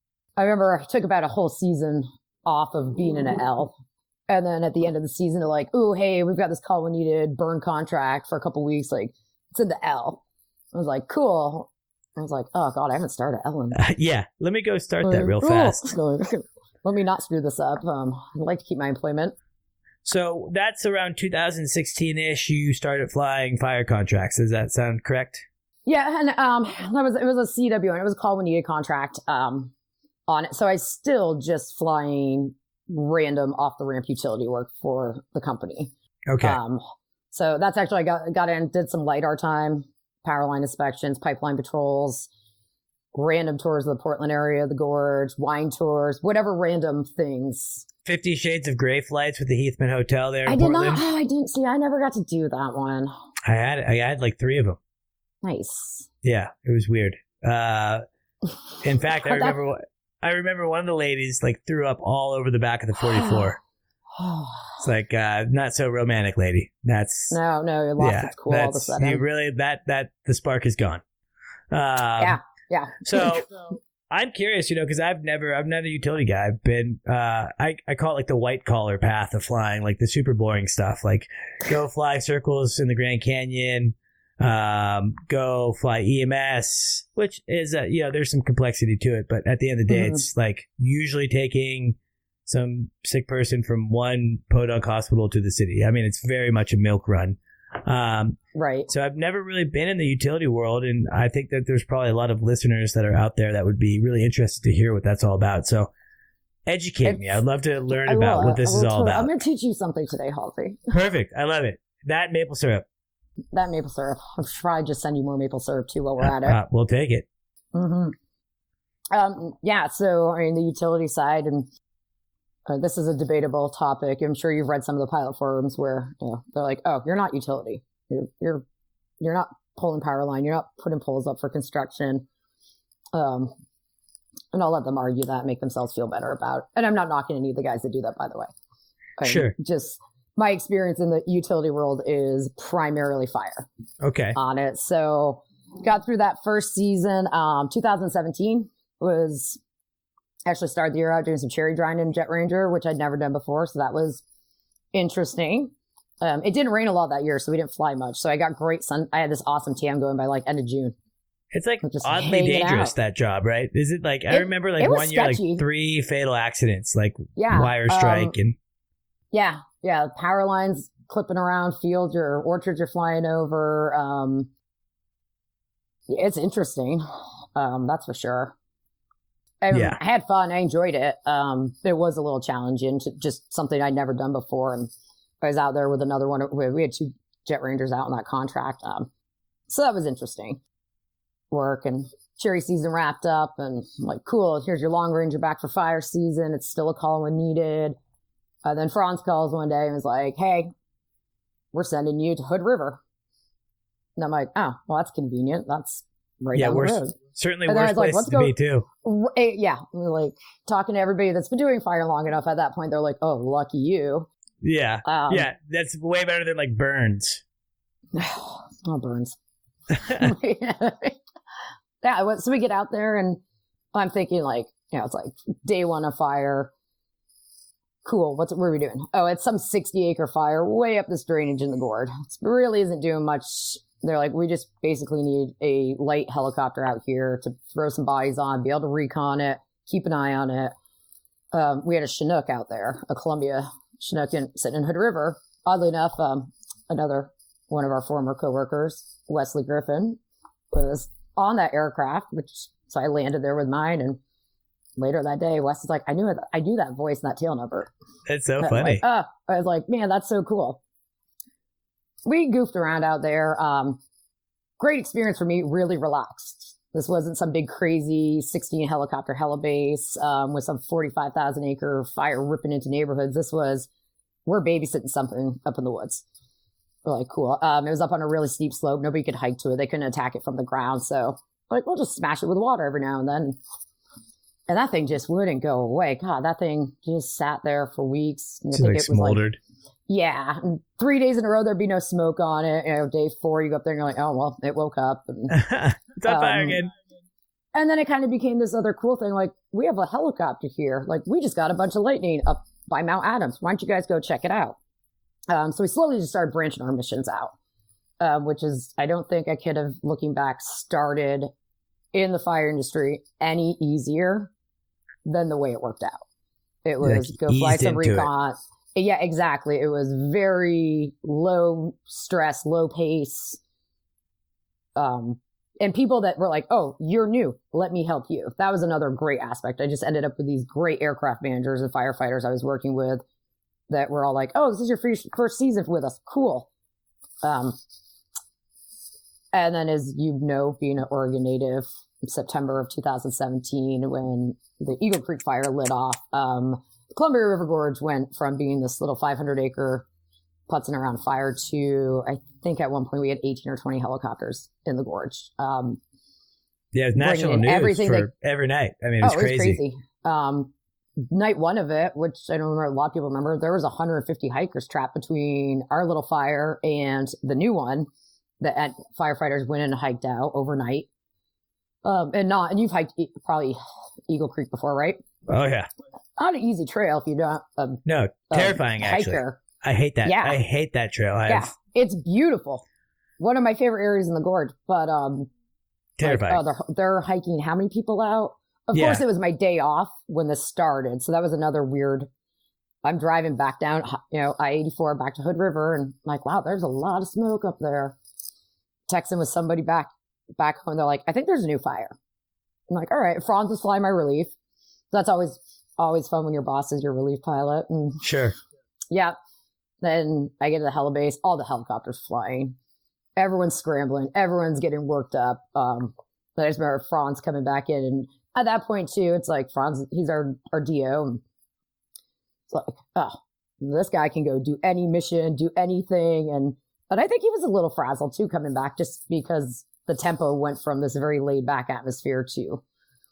I remember I took about a whole season off of being in an L. And then at the end of the season, they're like, "Oh, hey, we've got this call we needed burn contract for a couple weeks. Like, it's in the L." I was like, "Cool." I was like, "Oh God, I haven't started L in." Uh, yeah, let me go start that real fast. Let me not screw this up. Um, I'd like to keep my employment. So that's around two thousand sixteen-ish. You started flying fire contracts. Does that sound correct? Yeah, and um, that was it was a C W, and it was a call when needed contract um on it. So I still just flying random off the ramp utility work for the company. Okay. Um, so that's actually I got got in, did some LiDAR time, power line inspections, pipeline patrols, random tours of the Portland area, the gorge, wine tours, whatever random things. Fifty Shades of Grey flights with the Heathman Hotel there in I did Portland. not. Oh, I didn't see. I never got to do that one. I had I had like three of them. Nice. Yeah, it was weird. Uh, in fact, I remember what. I remember one of the ladies like threw up all over the back of the forty-four. It's like uh, not so romantic, lady. That's no, no, you lost yeah, its cool all of a sudden. You really that that the spark is gone. Um, yeah, yeah. So I'm curious, you know, because I've never, I'm not a utility guy. I've been, uh, I I call it like the white collar path of flying, like the super boring stuff, like go fly circles in the Grand Canyon. Um, go fly E M S, which is, uh, you know, there's some complexity to it, but at the end of the day, mm-hmm. it's like usually taking some sick person from one podunk hospital to the city. I mean, it's very much a milk run. Um, right. So I've never really been in the utility world, and I think that there's probably a lot of listeners that are out there that would be really interested to hear what that's all about. So educate it's, me. I'd love to learn I about will, what this is all about. I'm going to teach you something today, Halsey. Perfect. I love it. That maple syrup. That maple syrup. I'll try just send you more maple syrup too while we're uh, at it. Uh, we'll take it. Mm-hmm. Um, yeah. So, I mean, the utility side, and uh, this is a debatable topic. I'm sure you've read some of the pilot forums where you know, they're like, "Oh, you're not utility. You're you're you're not pulling power line. You're not putting poles up for construction." Um, and I'll let them argue that, make themselves feel better about it. And I'm not knocking any of the guys that do that, by the way. I mean, sure. Just. My experience in the utility world is primarily fire. Okay. On it. So got through that first season. Um, two thousand seventeen was actually started the year out doing some cherry drying in Jet Ranger, which I'd never done before. So that was interesting. Um, it didn't rain a lot that year, so we didn't fly much. So I got great sun. I had this awesome T M going by like end of June. It's like oddly dangerous, that job, right? Is it like, I it, remember like one year, sketchy. like three fatal accidents, like yeah, wire strike um, and. Yeah. Yeah, power lines clipping around fields, your orchards you're flying over. Um, it's interesting. Um, that's for sure. I, yeah. I had fun. I enjoyed it. Um, it was a little challenging, to just something I'd never done before. And I was out there with another one. We had two Jet Rangers out on that contract. Um, so that was interesting work, and cherry season wrapped up, and I'm like, cool, here's your long range, you're back for fire season. It's still a call when needed. Uh, then Franz calls one day and was like, "Hey, we're sending you to Hood River." And I'm like, "Oh, well, that's convenient. That's right yeah, down the worse, road." Certainly worse place like, to go. be, too. Yeah. Like, talking to everybody that's been doing fire long enough, at that point, they're like, "Oh, lucky you." Yeah. Um, yeah, that's way better than, like, Burns. Oh, Burns. Yeah, so we get out there, and I'm thinking, like, you know, it's like day one of fire. Cool. What's what are we doing? Oh, it's some sixty acre fire way up this drainage in the gorge. It really isn't doing much. They're like, we just basically need a light helicopter out here to throw some bodies on, be able to recon it, keep an eye on it. Um, we had a Chinook out there, a Columbia Chinook in, sitting in Hood River. Oddly enough, um, another one of our former coworkers, Wesley Griffin, was on that aircraft, which so I landed there with mine, and later that day, Wes is like, I knew it. I knew that voice and that tail number. It's so funny. Like, oh, I was like, man, that's so cool. We goofed around out there. Um, great experience for me. Really relaxed. This wasn't some big crazy sixteen helicopter helibase um, with some forty-five thousand acre fire ripping into neighborhoods. This was, we're babysitting something up in the woods. We're like, cool. Um, it was up on a really steep slope. Nobody could hike to it. They couldn't attack it from the ground. So like, we'll just smash it with water every now and then. And that thing just wouldn't go away. God, that thing just sat there for weeks. I think like it was smoldered. Like, yeah. And three days in a row, there'd be no smoke on it. You know, day four, you go up there and you're like, oh, well, it woke up. And It's on um, fire again. And then it kind of became this other cool thing. Like, we have a helicopter here. Like, we just got a bunch of lightning up by Mount Adams. Why don't you guys go check it out? Um, so we slowly just started branching our missions out, um, which is, I don't think I could have, looking back, started in the fire industry any easier than the way it worked out. It was like go fly some recon. It. Yeah, exactly. It was very low stress, low pace. Um, and people that were like, oh, you're new. Let me help you. That was another great aspect. I just ended up with these great aircraft managers and firefighters I was working with that were all like, oh, this is your first, first season with us. Cool. Um, and then, as you know, being an Oregon native, in September of two thousand seventeen, when the Eagle Creek fire lit off, um, Columbia River Gorge went from being this little five hundred acre putzing around fire to, I think at one point we had eighteen or twenty helicopters in the gorge. Um, yeah, it's national news everything for they, every night. I mean, it was, oh, it was crazy. crazy. Um, night one of it, which I don't remember, a lot of people remember, there was one hundred fifty hikers trapped between our little fire and the new one that firefighters went in and hiked out overnight. Um, and not, and you've hiked probably Eagle Creek before, right? Oh yeah. Not an easy trail if you don't. Um, no, terrifying. Um, actually, hiker. I hate that. Yeah. I hate that trail. I yeah, have... it's beautiful. One of my favorite areas in the gorge, but um, terrifying. Like, oh, they're, they're hiking how many people out? Of yeah. course, it was my day off when this started, so that was another weird. I'm driving back down, you know, I eighty-four back to Hood River, and I'm like, wow, there's a lot of smoke up there. Texting with somebody back back home, they're like, I think there's a new fire. I'm like, all right, Franz is flying my relief. That's always always fun when your boss is your relief pilot. And sure. Yeah. Then I get to the helibase, all the helicopters flying. Everyone's scrambling. Everyone's getting worked up. Um, but I just remember Franz coming back in. And at that point, too, it's like Franz, he's our, our D O. And it's like, oh, this guy can go do any mission, do anything. And, and I think he was a little frazzled, too, coming back just because the tempo went from this very laid back atmosphere to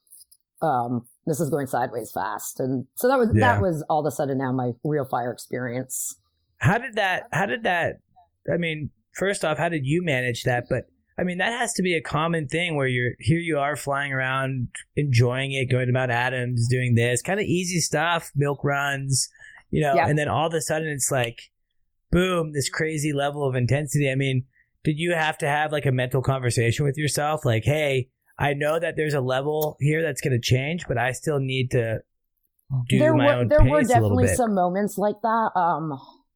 um, this is going sideways fast. And so that was, yeah. that was all of a sudden now my real fire experience. How did that, how did that, I mean, first off, how did you manage that? But I mean, that has to be a common thing where you're, here you are flying around, enjoying it, going to Mount Adams, doing this kind of easy stuff, milk runs, you know, yeah. and then all of a sudden it's like, boom, this crazy level of intensity. I mean, did you have to have like a mental conversation with yourself? Like, hey, I know that there's a level here that's going to change, but I still need to do there my were, own there pace were definitely a little bit. Some moments like that. Um,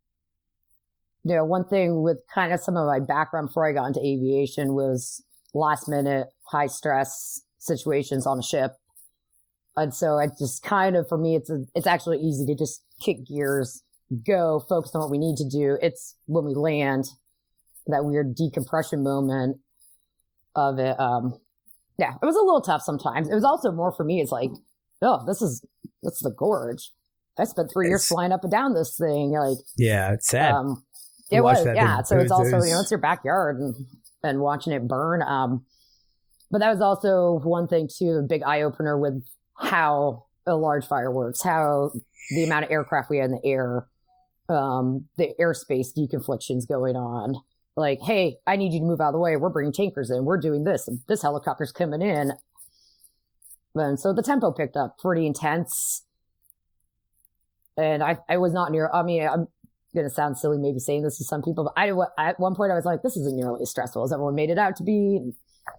you know, one thing with kind of some of my background before I got into aviation was last minute, high stress situations on a ship. And so I just kind of, for me, it's a, it's actually easy to just kick gears, go focus on what we need to do. It's when we land, that weird decompression moment of it. Um, yeah, it was a little tough sometimes. It was also more for me. It's like, oh, this is, this is the gorge. I spent three it's, years flying up and down this thing. Like, yeah, it's sad. Um, it was, yeah. So it's also, you know, it's your backyard and, and watching it burn. Um, but that was also one thing too, a big eye opener with how a large fire works, how the amount of aircraft we had in the air, um, the airspace deconflictions going on. Like, hey, I need you to move out of the way. We're bringing tankers in. We're doing this. And this helicopter's coming in. And so the tempo picked up pretty intense. And I, I was not near, I mean, I'm going to sound silly maybe saying this to some people, but I, at one point I was like, this isn't nearly as stressful as everyone made it out to be. And,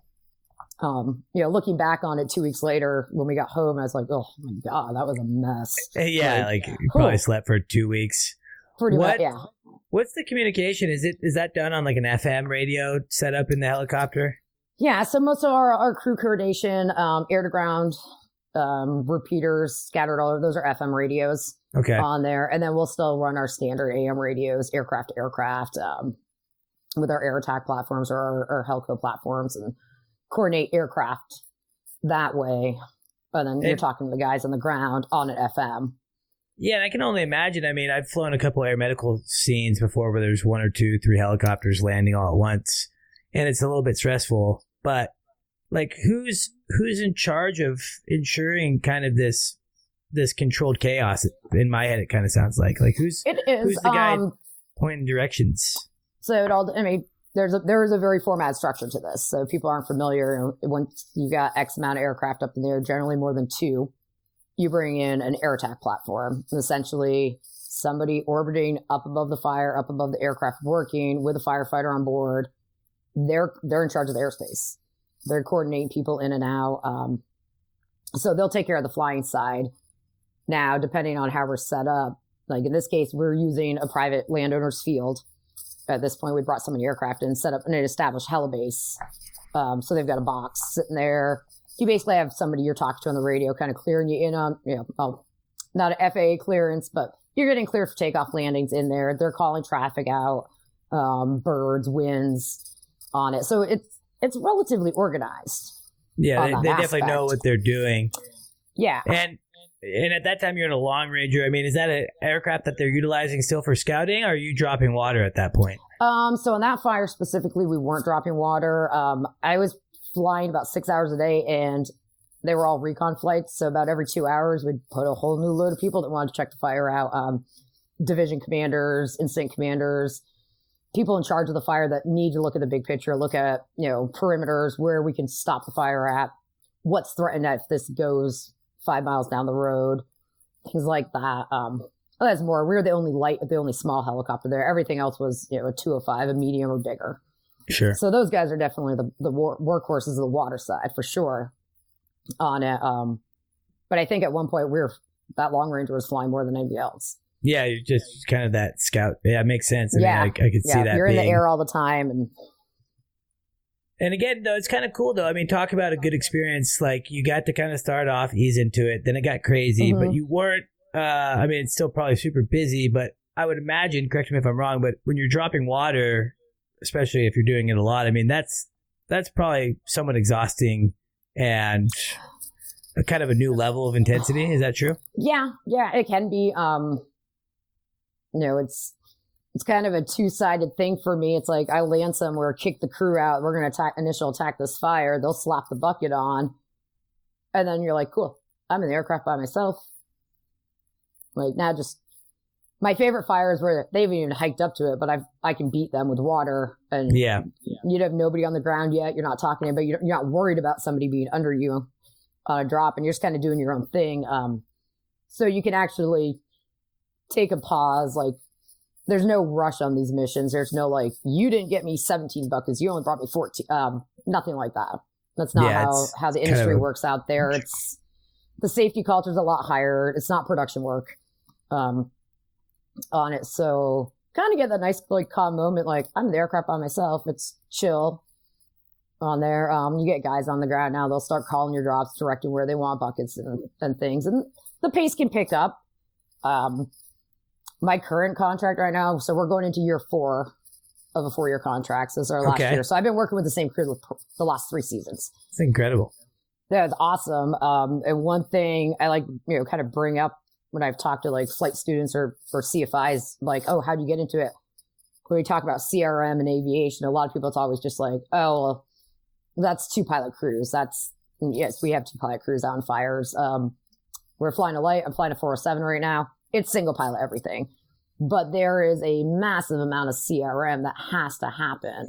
um, you know, looking back on it two weeks later when we got home, I was like, oh my God, that was a mess. Yeah, like, like you probably whew. slept for two weeks. Pretty what? much, yeah. What's the communication? Is it is that done on like an F M radio set up in the helicopter? Yeah, so most of our, our crew coordination, um, air to ground, um, repeaters scattered all over, those are F M radios okay. on there. And then we'll still run our standard A M radios, aircraft to aircraft, um, with our air attack platforms or our, our Helco platforms and coordinate aircraft that way. And then it, you're talking to the guys on the ground on an F M. Yeah, and I can only imagine. I mean, I've flown a couple air medical scenes before where there's one or two, three helicopters landing all at once, and it's a little bit stressful. But like, who's who's in charge of ensuring kind of this this controlled chaos? In my head, it kind of sounds like like who's it is, who's the guy um, pointing directions? So it all. I mean, there's a, there is a very formatted structure to this. So if people aren't familiar, once you've got X amount of aircraft up in there, generally more than two, you bring in an air attack platform. Essentially, somebody orbiting up above the fire, up above the aircraft working with a firefighter on board. They're, they're in charge of the airspace. They're coordinating people in and out. Um, so they'll take care of the flying side. Now, depending on how we're set up, like in this case, we're using a private landowner's field. At this point, we brought so many aircraft and set up an established helibase. Um, so they've got a box sitting there. You basically have somebody you're talking to on the radio kind of clearing you in on, you know, well, not an F A A clearance, but you're getting cleared for takeoff landings in there. They're calling traffic out, um, birds, winds on it. So it's, it's relatively organized. Yeah, they, they definitely know what they're doing. Yeah. And and at that time, you're in a Long Ranger. I mean, is that an aircraft that they're utilizing still for scouting, or are you dropping water at that point? Um, so on that fire specifically, we weren't dropping water. Um, I was flying about six hours a day, and they were all recon flights. So about every two hours, we'd put a whole new load of people that wanted to check the fire out. Um, division commanders, incident commanders, people in charge of the fire that need to look at the big picture, look at, you know, perimeters, where we can stop the fire at, what's threatened if this goes five miles down the road, things like that. Um, that's more, we were the only light, the only small helicopter there. Everything else was, you know, a two oh five, a medium or bigger. Sure. So those guys are definitely the, the war, workhorses of the water side for sure on it. Um, but I think at one point we were, that Long Ranger was flying more than anybody else. Yeah, you're just kind of that scout. Yeah, it makes sense. I yeah. mean, I, I could yeah, see that. You're being... in the air all the time. And And again, though, it's kind of cool, though. I mean, talk about a good experience. Like, you got to kind of start off, ease into it. Then it got crazy, mm-hmm. but you weren't, uh, I mean, it's still probably super busy, but I would imagine, correct me if I'm wrong, but when you're dropping water, especially if you're doing it a lot, I mean, that's, that's probably somewhat exhausting and a kind of a new level of intensity. Is that true? Yeah. Yeah, it can be. Um, you know, it's, It's kind of a two-sided thing for me. It's like I land somewhere, kick the crew out. We're going to attack, initial attack this fire. They'll slap the bucket on. And then you're like, cool, I'm in the aircraft by myself. Like now just, my favorite fires where they haven't even hiked up to it, but I've, I can beat them with water. And yeah. you have nobody on the ground yet. You're not talking to anybody. You're not worried about somebody being under you on a drop, and you're just kind of doing your own thing. Um, so you can actually take a pause, like, there's no rush on these missions. There's no like, you didn't get me seventeen buckets. You only brought me fourteen. Um, nothing like that. That's not yeah, how, how the industry kind of works out there. It's the safety culture is a lot higher. It's not production work, um, on it. So kind of get that nice, like calm moment. Like I'm in the aircraft by myself. It's chill on there. Um, you get guys on the ground now. They'll start calling your drops, directing where they want buckets and, and things. And the pace can pick up. Um, My current contract right now, so we're going into year four of a four-year contract. So this is our last okay. year. So I've been working with the same crew the last three seasons. It's incredible. That's awesome. Um, and one thing I like, you know, kind of bring up when I've talked to like flight students or, or C F Is, like, oh, how do you get into it? When we talk about C R M and aviation, a lot of people, it's always just like, oh, well, that's two pilot crews. That's, yes, we have two pilot crews out on fires. Um, we're flying a light. I'm flying a four oh seven right now. It's single pilot everything. But there is a massive amount of C R M that has to happen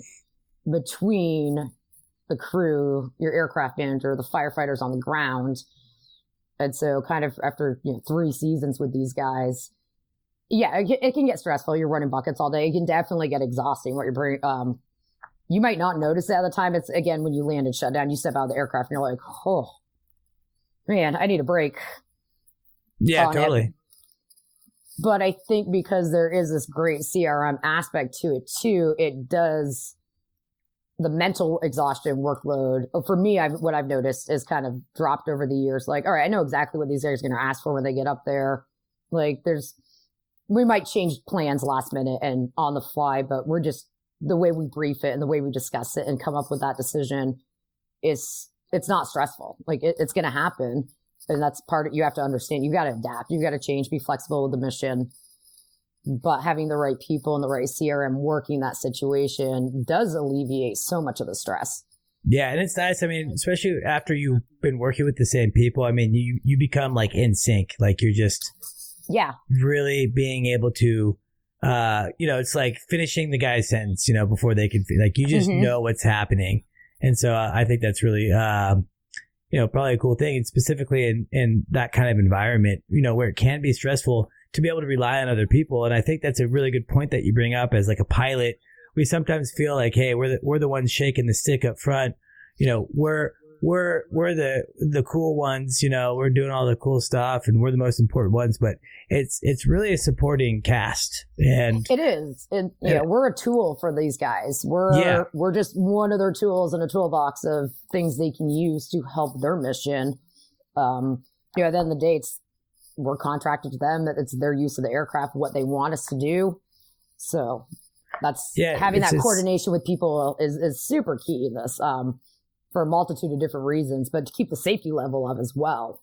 between the crew, your aircraft manager, the firefighters on the ground. And so kind of after, you know, three seasons with these guys, yeah, it, it can get stressful. You're running buckets all day. It can definitely get exhausting what you're bringing. Um, you might not notice it at the time. It's again, when you land and shut down, you step out of the aircraft and you're like, oh man, I need a break. Yeah, totally. It. But I think because there is this great C R M aspect to it too, it does the mental exhaustion workload. For me, I've, what I've noticed is kind of dropped over the years. Like, all right, I know exactly what these guys are going to ask for when they get up there. Like there's, we might change plans last minute and on the fly, but we're just, the way we brief it and the way we discuss it and come up with that decision is, it's not stressful. Like it, it's going to happen. And that's part of, you have to understand, you got to adapt, you got to change, be flexible with the mission. But having the right people and the right C R M working that situation does alleviate so much of the stress. Yeah. And it's nice. I mean, especially after you've been working with the same people, I mean, you, you become like in sync, like you're just yeah, really being able to uh, you know, it's like finishing the guy's sentence, you know, before they can, like, you just mm-hmm. know what's happening. And so uh, I think that's really, um, you know, probably a cool thing. And specifically in, in that kind of environment, you know, where it can be stressful to be able to rely on other people. And I think that's a really good point that you bring up as like a pilot. We sometimes feel like, hey, we're the, we're the ones shaking the stick up front. You know, we're, we're, we're the, the cool ones, you know, we're doing all the cool stuff and we're the most important ones, but it's, it's really a supporting cast. And it is, it, you know, we're a tool for these guys. We're, yeah. we're just one of their tools in a toolbox of things they can use to help their mission. Um, you know, then the dates, we're contracted to them, that it's their use of the aircraft, what they want us to do. So that's yeah, having that just, coordination with people is, is super key in this, um, for a multitude of different reasons, but to keep the safety level up as well.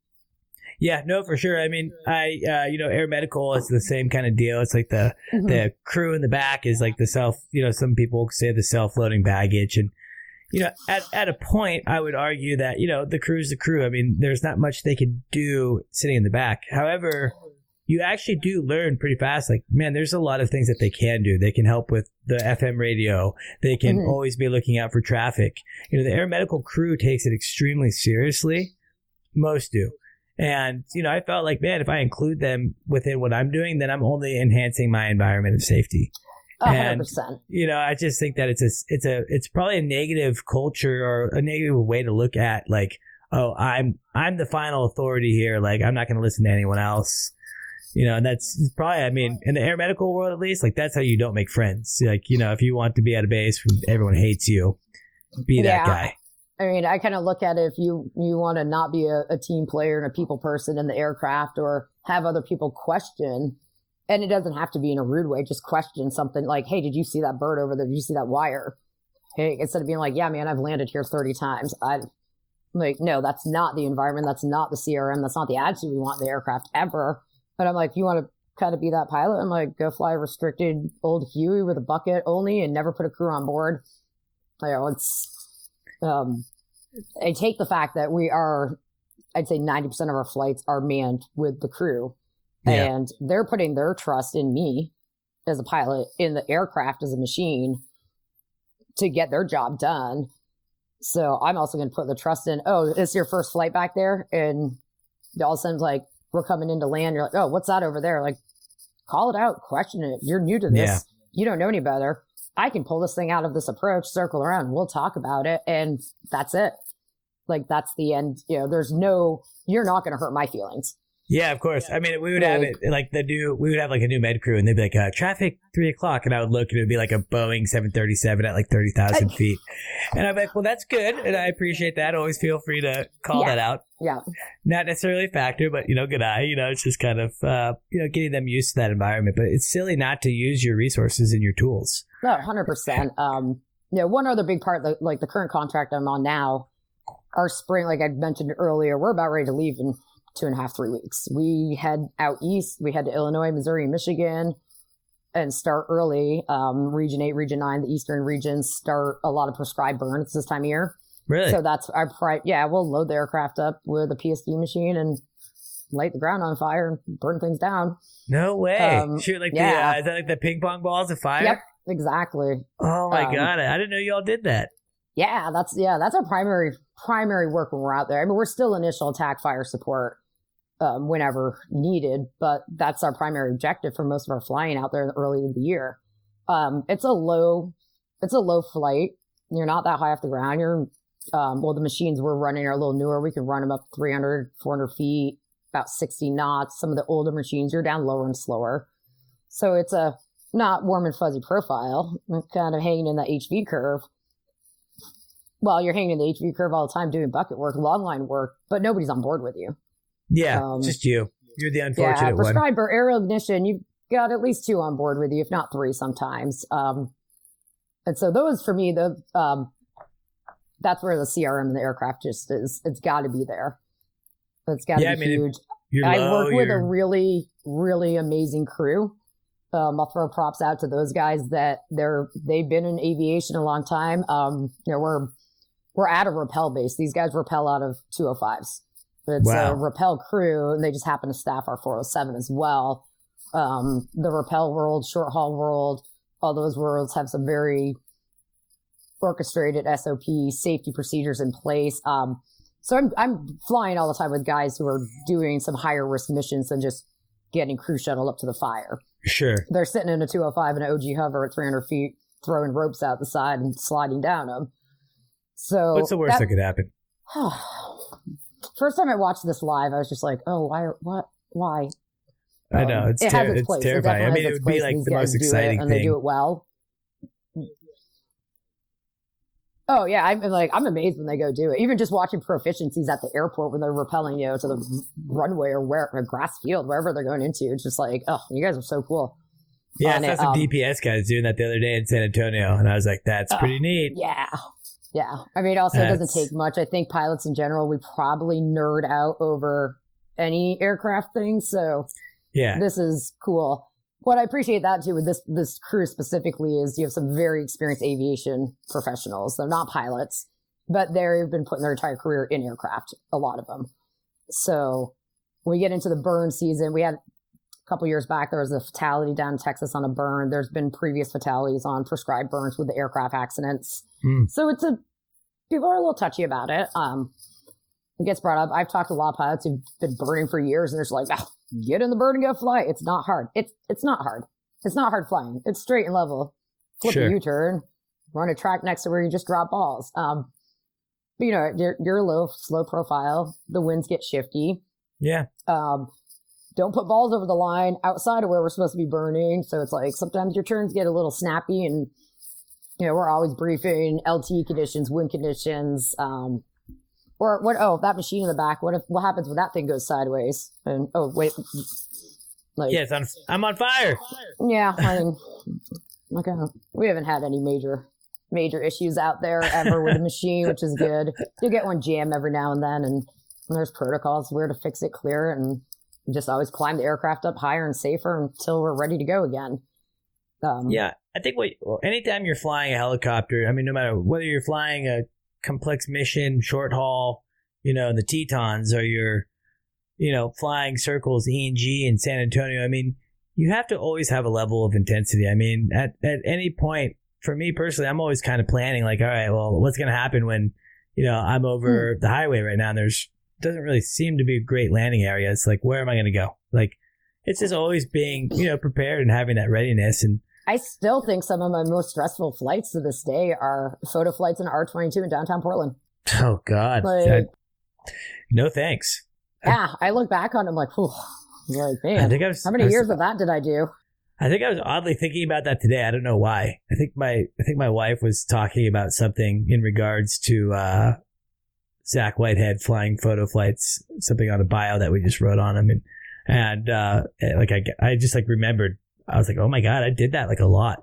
Yeah, no, for sure. I mean, I, uh, you know, air medical is the same kind of deal. It's like the, mm-hmm. the crew in the back is like the self, you know, some people say the self-loading baggage. And, you know, at, at a point, I would argue that, you know, the crew's the crew. I mean, there's not much they can do sitting in the back. However, you actually do learn pretty fast. Like, man, there's a lot of things that they can do. They can help with the F M radio. They can mm-hmm. always be looking out for traffic. You know, the air medical crew takes it extremely seriously. Most do. And, you know, I felt like, man, if I include them within what I'm doing, then I'm only enhancing my environment of safety. one hundred percent. And, you know, I just think that it's a, it's a, it's probably a negative culture or a negative way to look at, like, oh, I'm, I'm the final authority here. Like, I'm not going to listen to anyone else. You know, and that's probably, I mean, in the air medical world, at least, like, that's how you don't make friends. Like, you know, if you want to be at a base where everyone hates you, be that yeah. guy. I mean, I kind of look at it, if you, you want to not be a, a team player and a people person in the aircraft or have other people question, and it doesn't have to be in a rude way, just question something like, hey, did you see that bird over there? Did you see that wire? Hey, instead of being like, yeah, man, I've landed here thirty times. I like, no, that's not the environment. That's not the C R M. That's not the attitude we want in the aircraft ever. But I'm like, you want to kind of be that pilot? I'm like, go fly a restricted old Huey with a bucket only and never put a crew on board. You know, it's, um, I take the fact that we are, I'd say ninety percent of our flights are manned with the crew. Yeah. And they're putting their trust in me as a pilot, in the aircraft as a machine to get their job done. So I'm also going to put the trust in, oh, it's your first flight back there. And all of a sudden, like, we're coming into land. You're like, oh, what's that over there? Like, call it out, question it. You're new to this. Yeah. You don't know any better. I can pull this thing out of this approach, circle around. We'll talk about it. And that's it. Like, that's the end. You know, there's no, you're not going to hurt my feelings. Yeah, of course. I mean, we would have it like the new, we would have like a new med crew and they'd be like, uh, traffic three o'clock. And I would look and it would be like a Boeing seven thirty-seven at like thirty thousand feet. And I'm like, well, that's good. And I appreciate that. Always feel free to call yeah. that out. Yeah. Not necessarily a factor, but, you know, good eye. You know, it's just kind of, uh, you know, getting them used to that environment. But it's silly not to use your resources and your tools. No, one hundred percent. Um, you know, one other big part, like, like the current contract I'm on now, our spring, like I mentioned earlier, we're about ready to leave in two and a half, three weeks. We head out east. We head to Illinois, Missouri, Michigan, and start early. Um, region eight, region nine, the eastern regions start a lot of prescribed burns this time of year. Really? So that's our pri- yeah, we'll load the aircraft up with a P S D machine and light the ground on fire and burn things down. No way. Um, Shoot like yeah. the, uh, is that like the ping pong balls of fire? Yep, exactly. Oh my um, God. I didn't know y'all did that. Yeah, that's, yeah, that's our primary, primary work when we're out there. I mean, we're still initial attack fire support. Um, whenever needed, but that's our primary objective for most of our flying out there early in the year. Um, it's a low, it's a low flight. You're not that high off the ground. You're, um, well, the machines we're running are a little newer. We can run them up three hundred, four hundred feet, about sixty knots. Some of the older machines, you're down lower and slower. So it's a not warm and fuzzy profile. You're kind of hanging in the H V curve. Well, you're hanging in the H V curve all the time doing bucket work, long line work, but nobody's on board with you. Yeah, um, just you. You're the unfortunate yeah, one. Prescribed or aerial ignition, you've got at least two on board with you, if not three sometimes. Um, and so those, for me, the um, that's where the C R M in the aircraft just is. It's got to be there. It's got to yeah, be I mean, huge. You're I low, work with you're... a really, really amazing crew. Um, I'll throw props out to those guys that they're they've been in aviation a long time. Um, you know, we're we're at a rappel base. These guys rappel out of two oh fives. It's wow. a rappel crew, and they just happen to staff our four oh seven as well. Um, the rappel world, short haul world, all those worlds have some very orchestrated S O P safety procedures in place. Um, so I'm, I'm flying all the time with guys who are doing some higher risk missions than just getting crew shuttle up to the fire. Sure. They're sitting in a two oh five and an O G hover at three hundred feet, throwing ropes out the side and sliding down them. So what's the worst that, that could happen? First time I watched this live, I was just like, oh, why, what, why? I know. Um, it's, it ter- has its, it's place. terrifying. It I mean, it would be like the most exciting and thing. They do it well. Oh yeah, I'm like I'm amazed when they go do it. Even just watching proficiencies at the airport when they're rappelling, you know, to the runway or where a grass field, wherever they're going into. It's just like, oh, you guys are so cool. Yeah, I saw some um, D P S guys doing that the other day in San Antonio, and I was like, that's uh, pretty neat. Yeah, yeah. I mean, also that's... it doesn't take much. I think pilots in general, we probably nerd out over any aircraft thing, so yeah, this is cool. What I appreciate that too with this this crew specifically is you have some very experienced aviation professionals. They're not pilots, but they've been putting their entire career in aircraft, a lot of them. So when we get into the burn season, we had a couple years back, there was a fatality down in Texas on a burn. There's been previous fatalities on prescribed burns with the aircraft accidents. Mm. So it's a, people are a little touchy about it. Um, it gets brought up. I've talked to a lot of pilots who've been burning for years and they're just like, oh, get in the bird and go fly. It's not hard. It's it's not hard. It's not hard flying. It's straight and level. Flip sure. a U-turn, run a track next to where you just drop balls. Um, but you know, you're, you're low, slow profile. The winds get shifty. Yeah. Um, don't put balls over the line outside of where we're supposed to be burning. So it's like sometimes your turns get a little snappy, and you know we're always briefing L T conditions, wind conditions. Um, Or what? Oh, that machine in the back. What if? What happens when that thing goes sideways? And oh, wait, like yeah, it's on, I'm on fire. Yeah, I mean, okay, we haven't had any major, major issues out there ever with the machine, which is good. You get one jam every now and then, and there's protocols where to fix it, clear, and just always climb the aircraft up higher and safer until we're ready to go again. Um, yeah, I think what well, anytime you're flying a helicopter, I mean, no matter whether you're flying a complex mission, short haul, you know, the Tetons, or you're, you know, flying circles, E and G in San Antonio. I mean, you have to always have a level of intensity. I mean, at, at any point, for me personally, I'm always kind of planning like, all right, well, what's going to happen when, you know, I'm over hmm. the highway right now and there's, doesn't really seem to be a great landing area. It's like, where am I going to go? Like, it's just always being, you know, prepared and having that readiness. And I still think some of my most stressful flights to this day are photo flights in R twenty-two in downtown Portland. Oh, God. Like, that, no thanks. Yeah, I look back on them like, whew, like, man, I think I was, how many was, years of that did I do? I think I was oddly thinking about that today. I don't know why. I think my I think my wife was talking about something in regards to uh, Zach Whitehead flying photo flights, something on a bio that we just wrote on him, and and uh, like I I just like remembered. I was like, oh my God, I did that like a lot.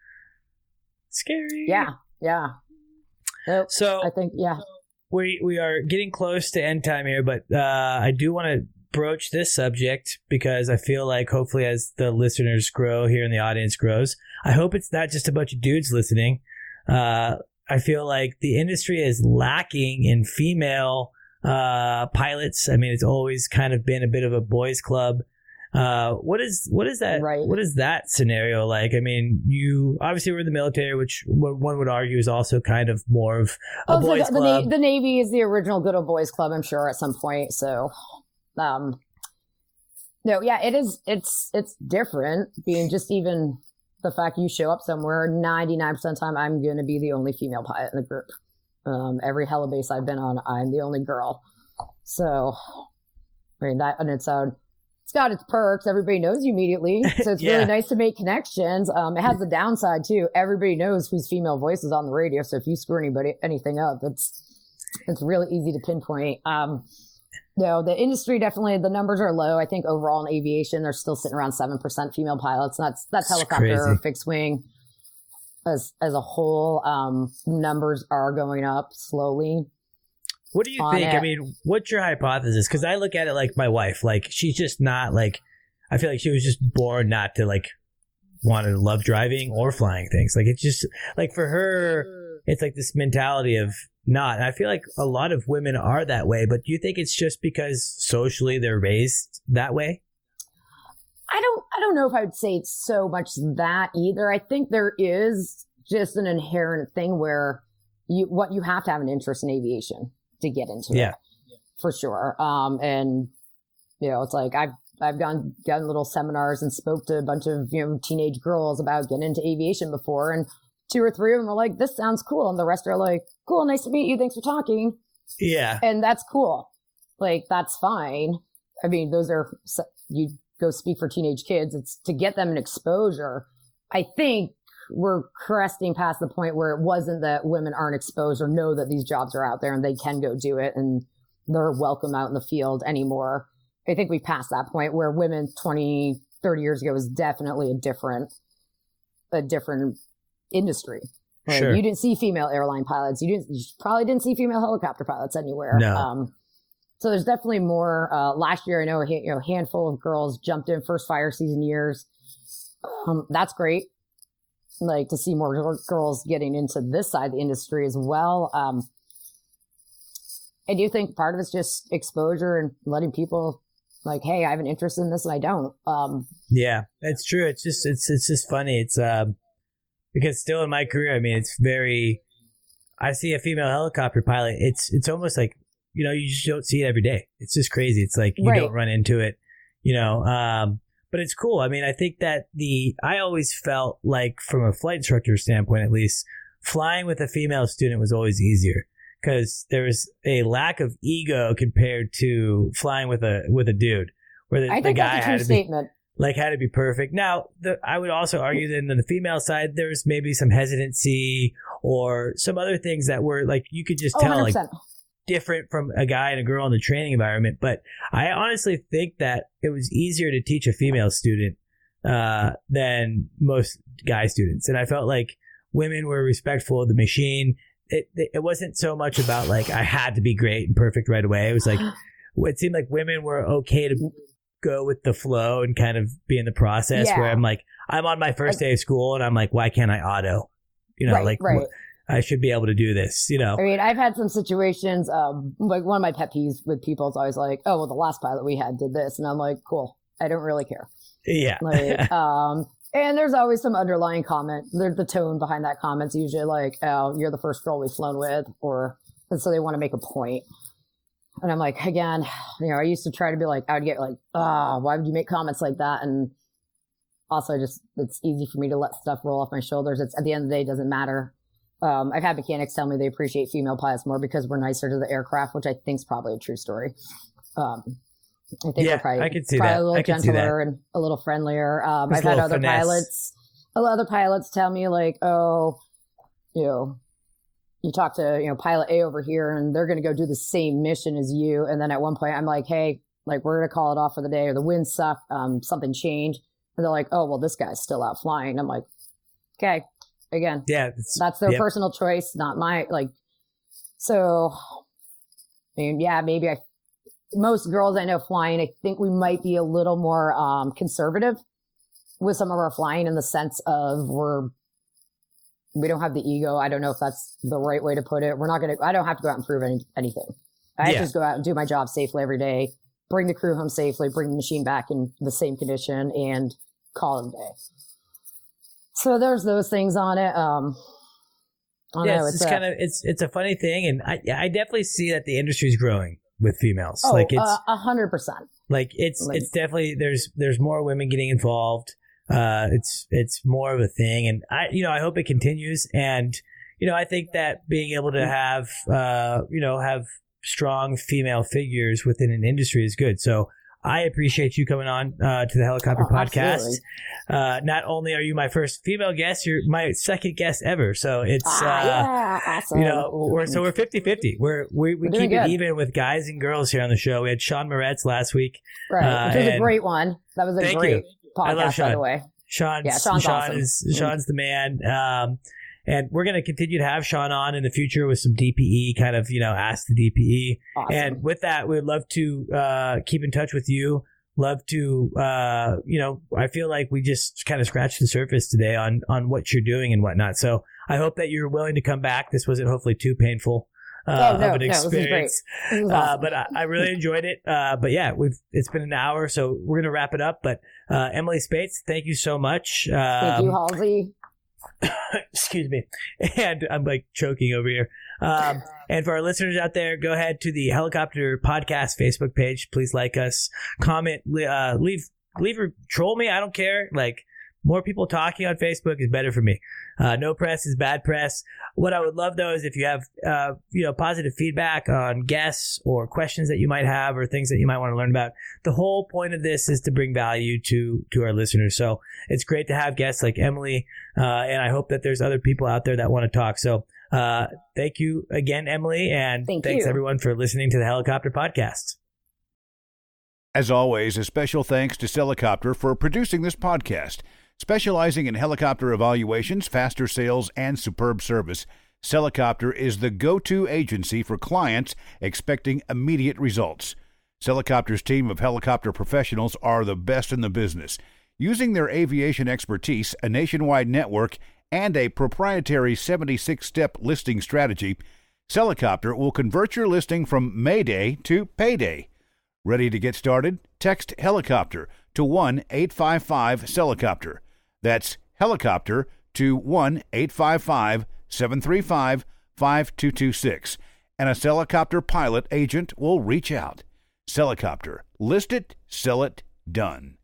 Scary. Yeah, yeah. Nope. So I think yeah. We we are getting close to end time here, but uh, I do want to broach this subject because I feel like hopefully as the listeners grow here and the audience grows, I hope it's not just a bunch of dudes listening. Uh, I feel like the industry is lacking in female uh, pilots. I mean, it's always kind of been a bit of a boys' club. Uh, what is what is that? Right. What is that scenario like? I mean, you obviously were in the military, which one would argue is also kind of more of a oh, boys' the, club. The, the Navy is the original good old boys' club, I'm sure, at some point. So, um, no, yeah, it is. It's it's different. Being just even the fact you show up somewhere, ninety-nine percent of the time, I'm going to be the only female pilot in the group. Um, every helibase I've been on, I'm the only girl. So, I mean that on its own. It's got its perks. Everybody knows you immediately. So it's yeah. really nice to make connections. Um, it has the downside too. Everybody knows whose female voice is on the radio. So if you screw anybody, anything up, it's, it's really easy to pinpoint. Um, you know, the industry definitely, the numbers are low. I think overall in aviation, they're still sitting around seven percent female pilots. And that's, that's helicopter or fixed wing as, as a whole. Um, numbers are going up slowly. What do you think? It. I mean, what's your hypothesis? Because I look at it like my wife. Like, she's just not like, I feel like she was just born not to like want to love driving or flying things. Like, it's just like for her, it's like this mentality of not. And I feel like a lot of women are that way. But do you think it's just because socially they're raised that way? I don't, I don't know if I would say it's so much that either. I think there is just an inherent thing where you, what you have to have an interest in aviation to get into yeah. it, for sure. Um, and you know, it's like I've, I've gone, done little seminars and spoke to a bunch of, you know, teenage girls about getting into aviation before. And two or three of them are like, this sounds cool. And the rest are like, cool. Nice to meet you. Thanks for talking. Yeah. And that's cool. Like, that's fine. I mean, those are, you go speak for teenage kids. It's to get them an exposure. I think we're cresting past the point where it wasn't that women aren't exposed or know that these jobs are out there and they can go do it and they're welcome out in the field anymore. I think we passed that point where women twenty, thirty years ago was definitely a different, a different industry. Like, sure. You didn't see female airline pilots. You didn't, you probably didn't see female helicopter pilots anywhere. No. Um, so there's definitely more. Uh, last year, I know a you know, handful of girls jumped in first fire season years. Um, that's great. Like to see more girls getting into this side of the industry as well. Um, I do think part of it's just exposure and letting people like, hey, I have an interest in this and I don't. Um, yeah, it's true. It's just, it's, it's just funny. It's, um, because still in my career, I mean, it's very, I see a female helicopter pilot. It's, it's almost like, you know, you just don't see it every day. It's just crazy. It's like, you right. don't run into it, you know, um, but it's cool. I mean, I think that the, I always felt like from a flight instructor standpoint, at least flying with a female student was always easier because there was a lack of ego compared to flying with a, with a dude where the, I the think guy that's a true had to statement. be, like had to be perfect. Now, the, I would also argue that on the female side, there's maybe some hesitancy or some other things that were like, you could just Oh, tell one hundred percent. like different from a guy and a girl in the training environment. But I honestly think that it was easier to teach a female student uh, than most guy students. And I felt like women were respectful of the machine. It, it wasn't so much about like, I had to be great and perfect right away. It was like, it seemed like women were okay to go with the flow and kind of be in the process Yeah. where I'm like, I'm on my first day of school and I'm like, why can't I auto? You know, Right, like right. I should be able to do this, you know? I mean, I've had some situations, um, like one of my pet peeves with people is always like, oh, well, the last pilot we had did this. And I'm like, cool. I don't really care. Yeah. Like, um, and there's always some underlying comment. There's the tone behind that comment's usually like, oh, you're the first girl we've flown with, or, and so they want to make a point. And I'm like, again, you know, I used to try to be like, I would get like, ah, oh, why would you make comments like that? And also just, it's easy for me to let stuff roll off my shoulders. It's at the end of the day, it doesn't matter. Um, I've had mechanics tell me they appreciate female pilots more because we're nicer to the aircraft, which I think is probably a true story. Um, I think Yeah, we're probably, I can see probably that. a little I can see that. gentler and a little friendlier. Um, Just I've a had little other finesse. pilots, other pilots tell me like, oh, you know, you talk to, you know, pilot A over here and they're going to go do the same mission as you. And then at one point I'm like, hey, like we're going to call it off for the day or the wind suck, um, something changed. And they're like, oh, well, this guy's still out flying. I'm like, okay, again, Yeah. that's their yep. personal choice, not my, like, so, I mean, yeah, maybe I, most girls I know flying, I think we might be a little more, um, conservative with some of our flying in the sense of we're, we don't have the ego. I don't know if that's the right way to put it. We're not going to, I don't have to go out and prove any, anything. I Yeah. just go out and do my job safely every day, bring the crew home safely, bring the machine back in the same condition and call it a day. So there's those things on it. Um, I don't Yeah, know, it's, it's just a- kind of, it's, it's a funny thing. And I, I definitely see that the industry is growing with females. Oh, like it's, uh, a hundred percent. like it's, like- it's definitely, there's, there's more women getting involved. Uh, it's, it's more of a thing. And I, you know, I hope it continues. And, you know, I think that being able to have, uh, you know, have strong female figures within an industry is good. So I appreciate you coming on, uh, to the Helicopter Oh, Podcast. absolutely. Uh, not only are you my first female guest, you're my second guest ever. So it's, Ah, uh, yeah, awesome. you know, we're, so we're fifty-fifty. We're, we, we We're doing keep it good. even with guys and girls here on the show. We had Sean Moretz last week. right. uh, Which was a and- great one. That was a Thank great I love podcast, by Sean. the way. Sean's, Yeah, Sean's Sean awesome. is, Sean's the man. Um, and we're going to continue to have Sean on in the future with some D P E, kind of, you know, ask the D P E. Awesome. And with that, we'd love to, uh, keep in touch with you. Love to, uh, you know, I feel like we just kind of scratched the surface today on, on what you're doing and whatnot. So I hope that you're willing to come back. This wasn't hopefully too painful. uh, oh, no, of an no, experience. This is great. This is Uh, awesome. but I, I really enjoyed it. Uh, but yeah, we've it's been an hour, so we're gonna wrap it up. But uh, Emily Spates, thank you so much. Um, Thank you, Halsey. excuse me, and I'm like choking over here. Um, and for our listeners out there, go ahead to the Helicopter Podcast Facebook page. Please like us, comment, uh, leave, leave, or troll me. I don't care. Like, more people talking on Facebook is better for me. Uh, no press is bad press. What I would love, though, is if you have, uh, you know, positive feedback on guests or questions that you might have or things that you might want to learn about. The whole point of this is to bring value to, to our listeners. So it's great to have guests like Emily. Uh, and I hope that there's other people out there that want to talk. So, uh, thank you again, Emily. And Thank thanks you. everyone for listening to the Helicopter Podcast. As always, a special thanks to Celicopter for producing this podcast. Specializing in helicopter evaluations, faster sales, and superb service, Celicopter is the go-to agency for clients expecting immediate results. Celicopter's team of helicopter professionals are the best in the business. Using their aviation expertise, a nationwide network, and a proprietary seventy-six step listing strategy, Celicopter will convert your listing from Mayday to payday. Ready to get started? Text Helicopter to one eight five five Celicopter. That's Helicopter to one eight five five, seven three five, five two two six, and a Celicopter pilot agent will reach out. Celicopter. List it, sell it, done.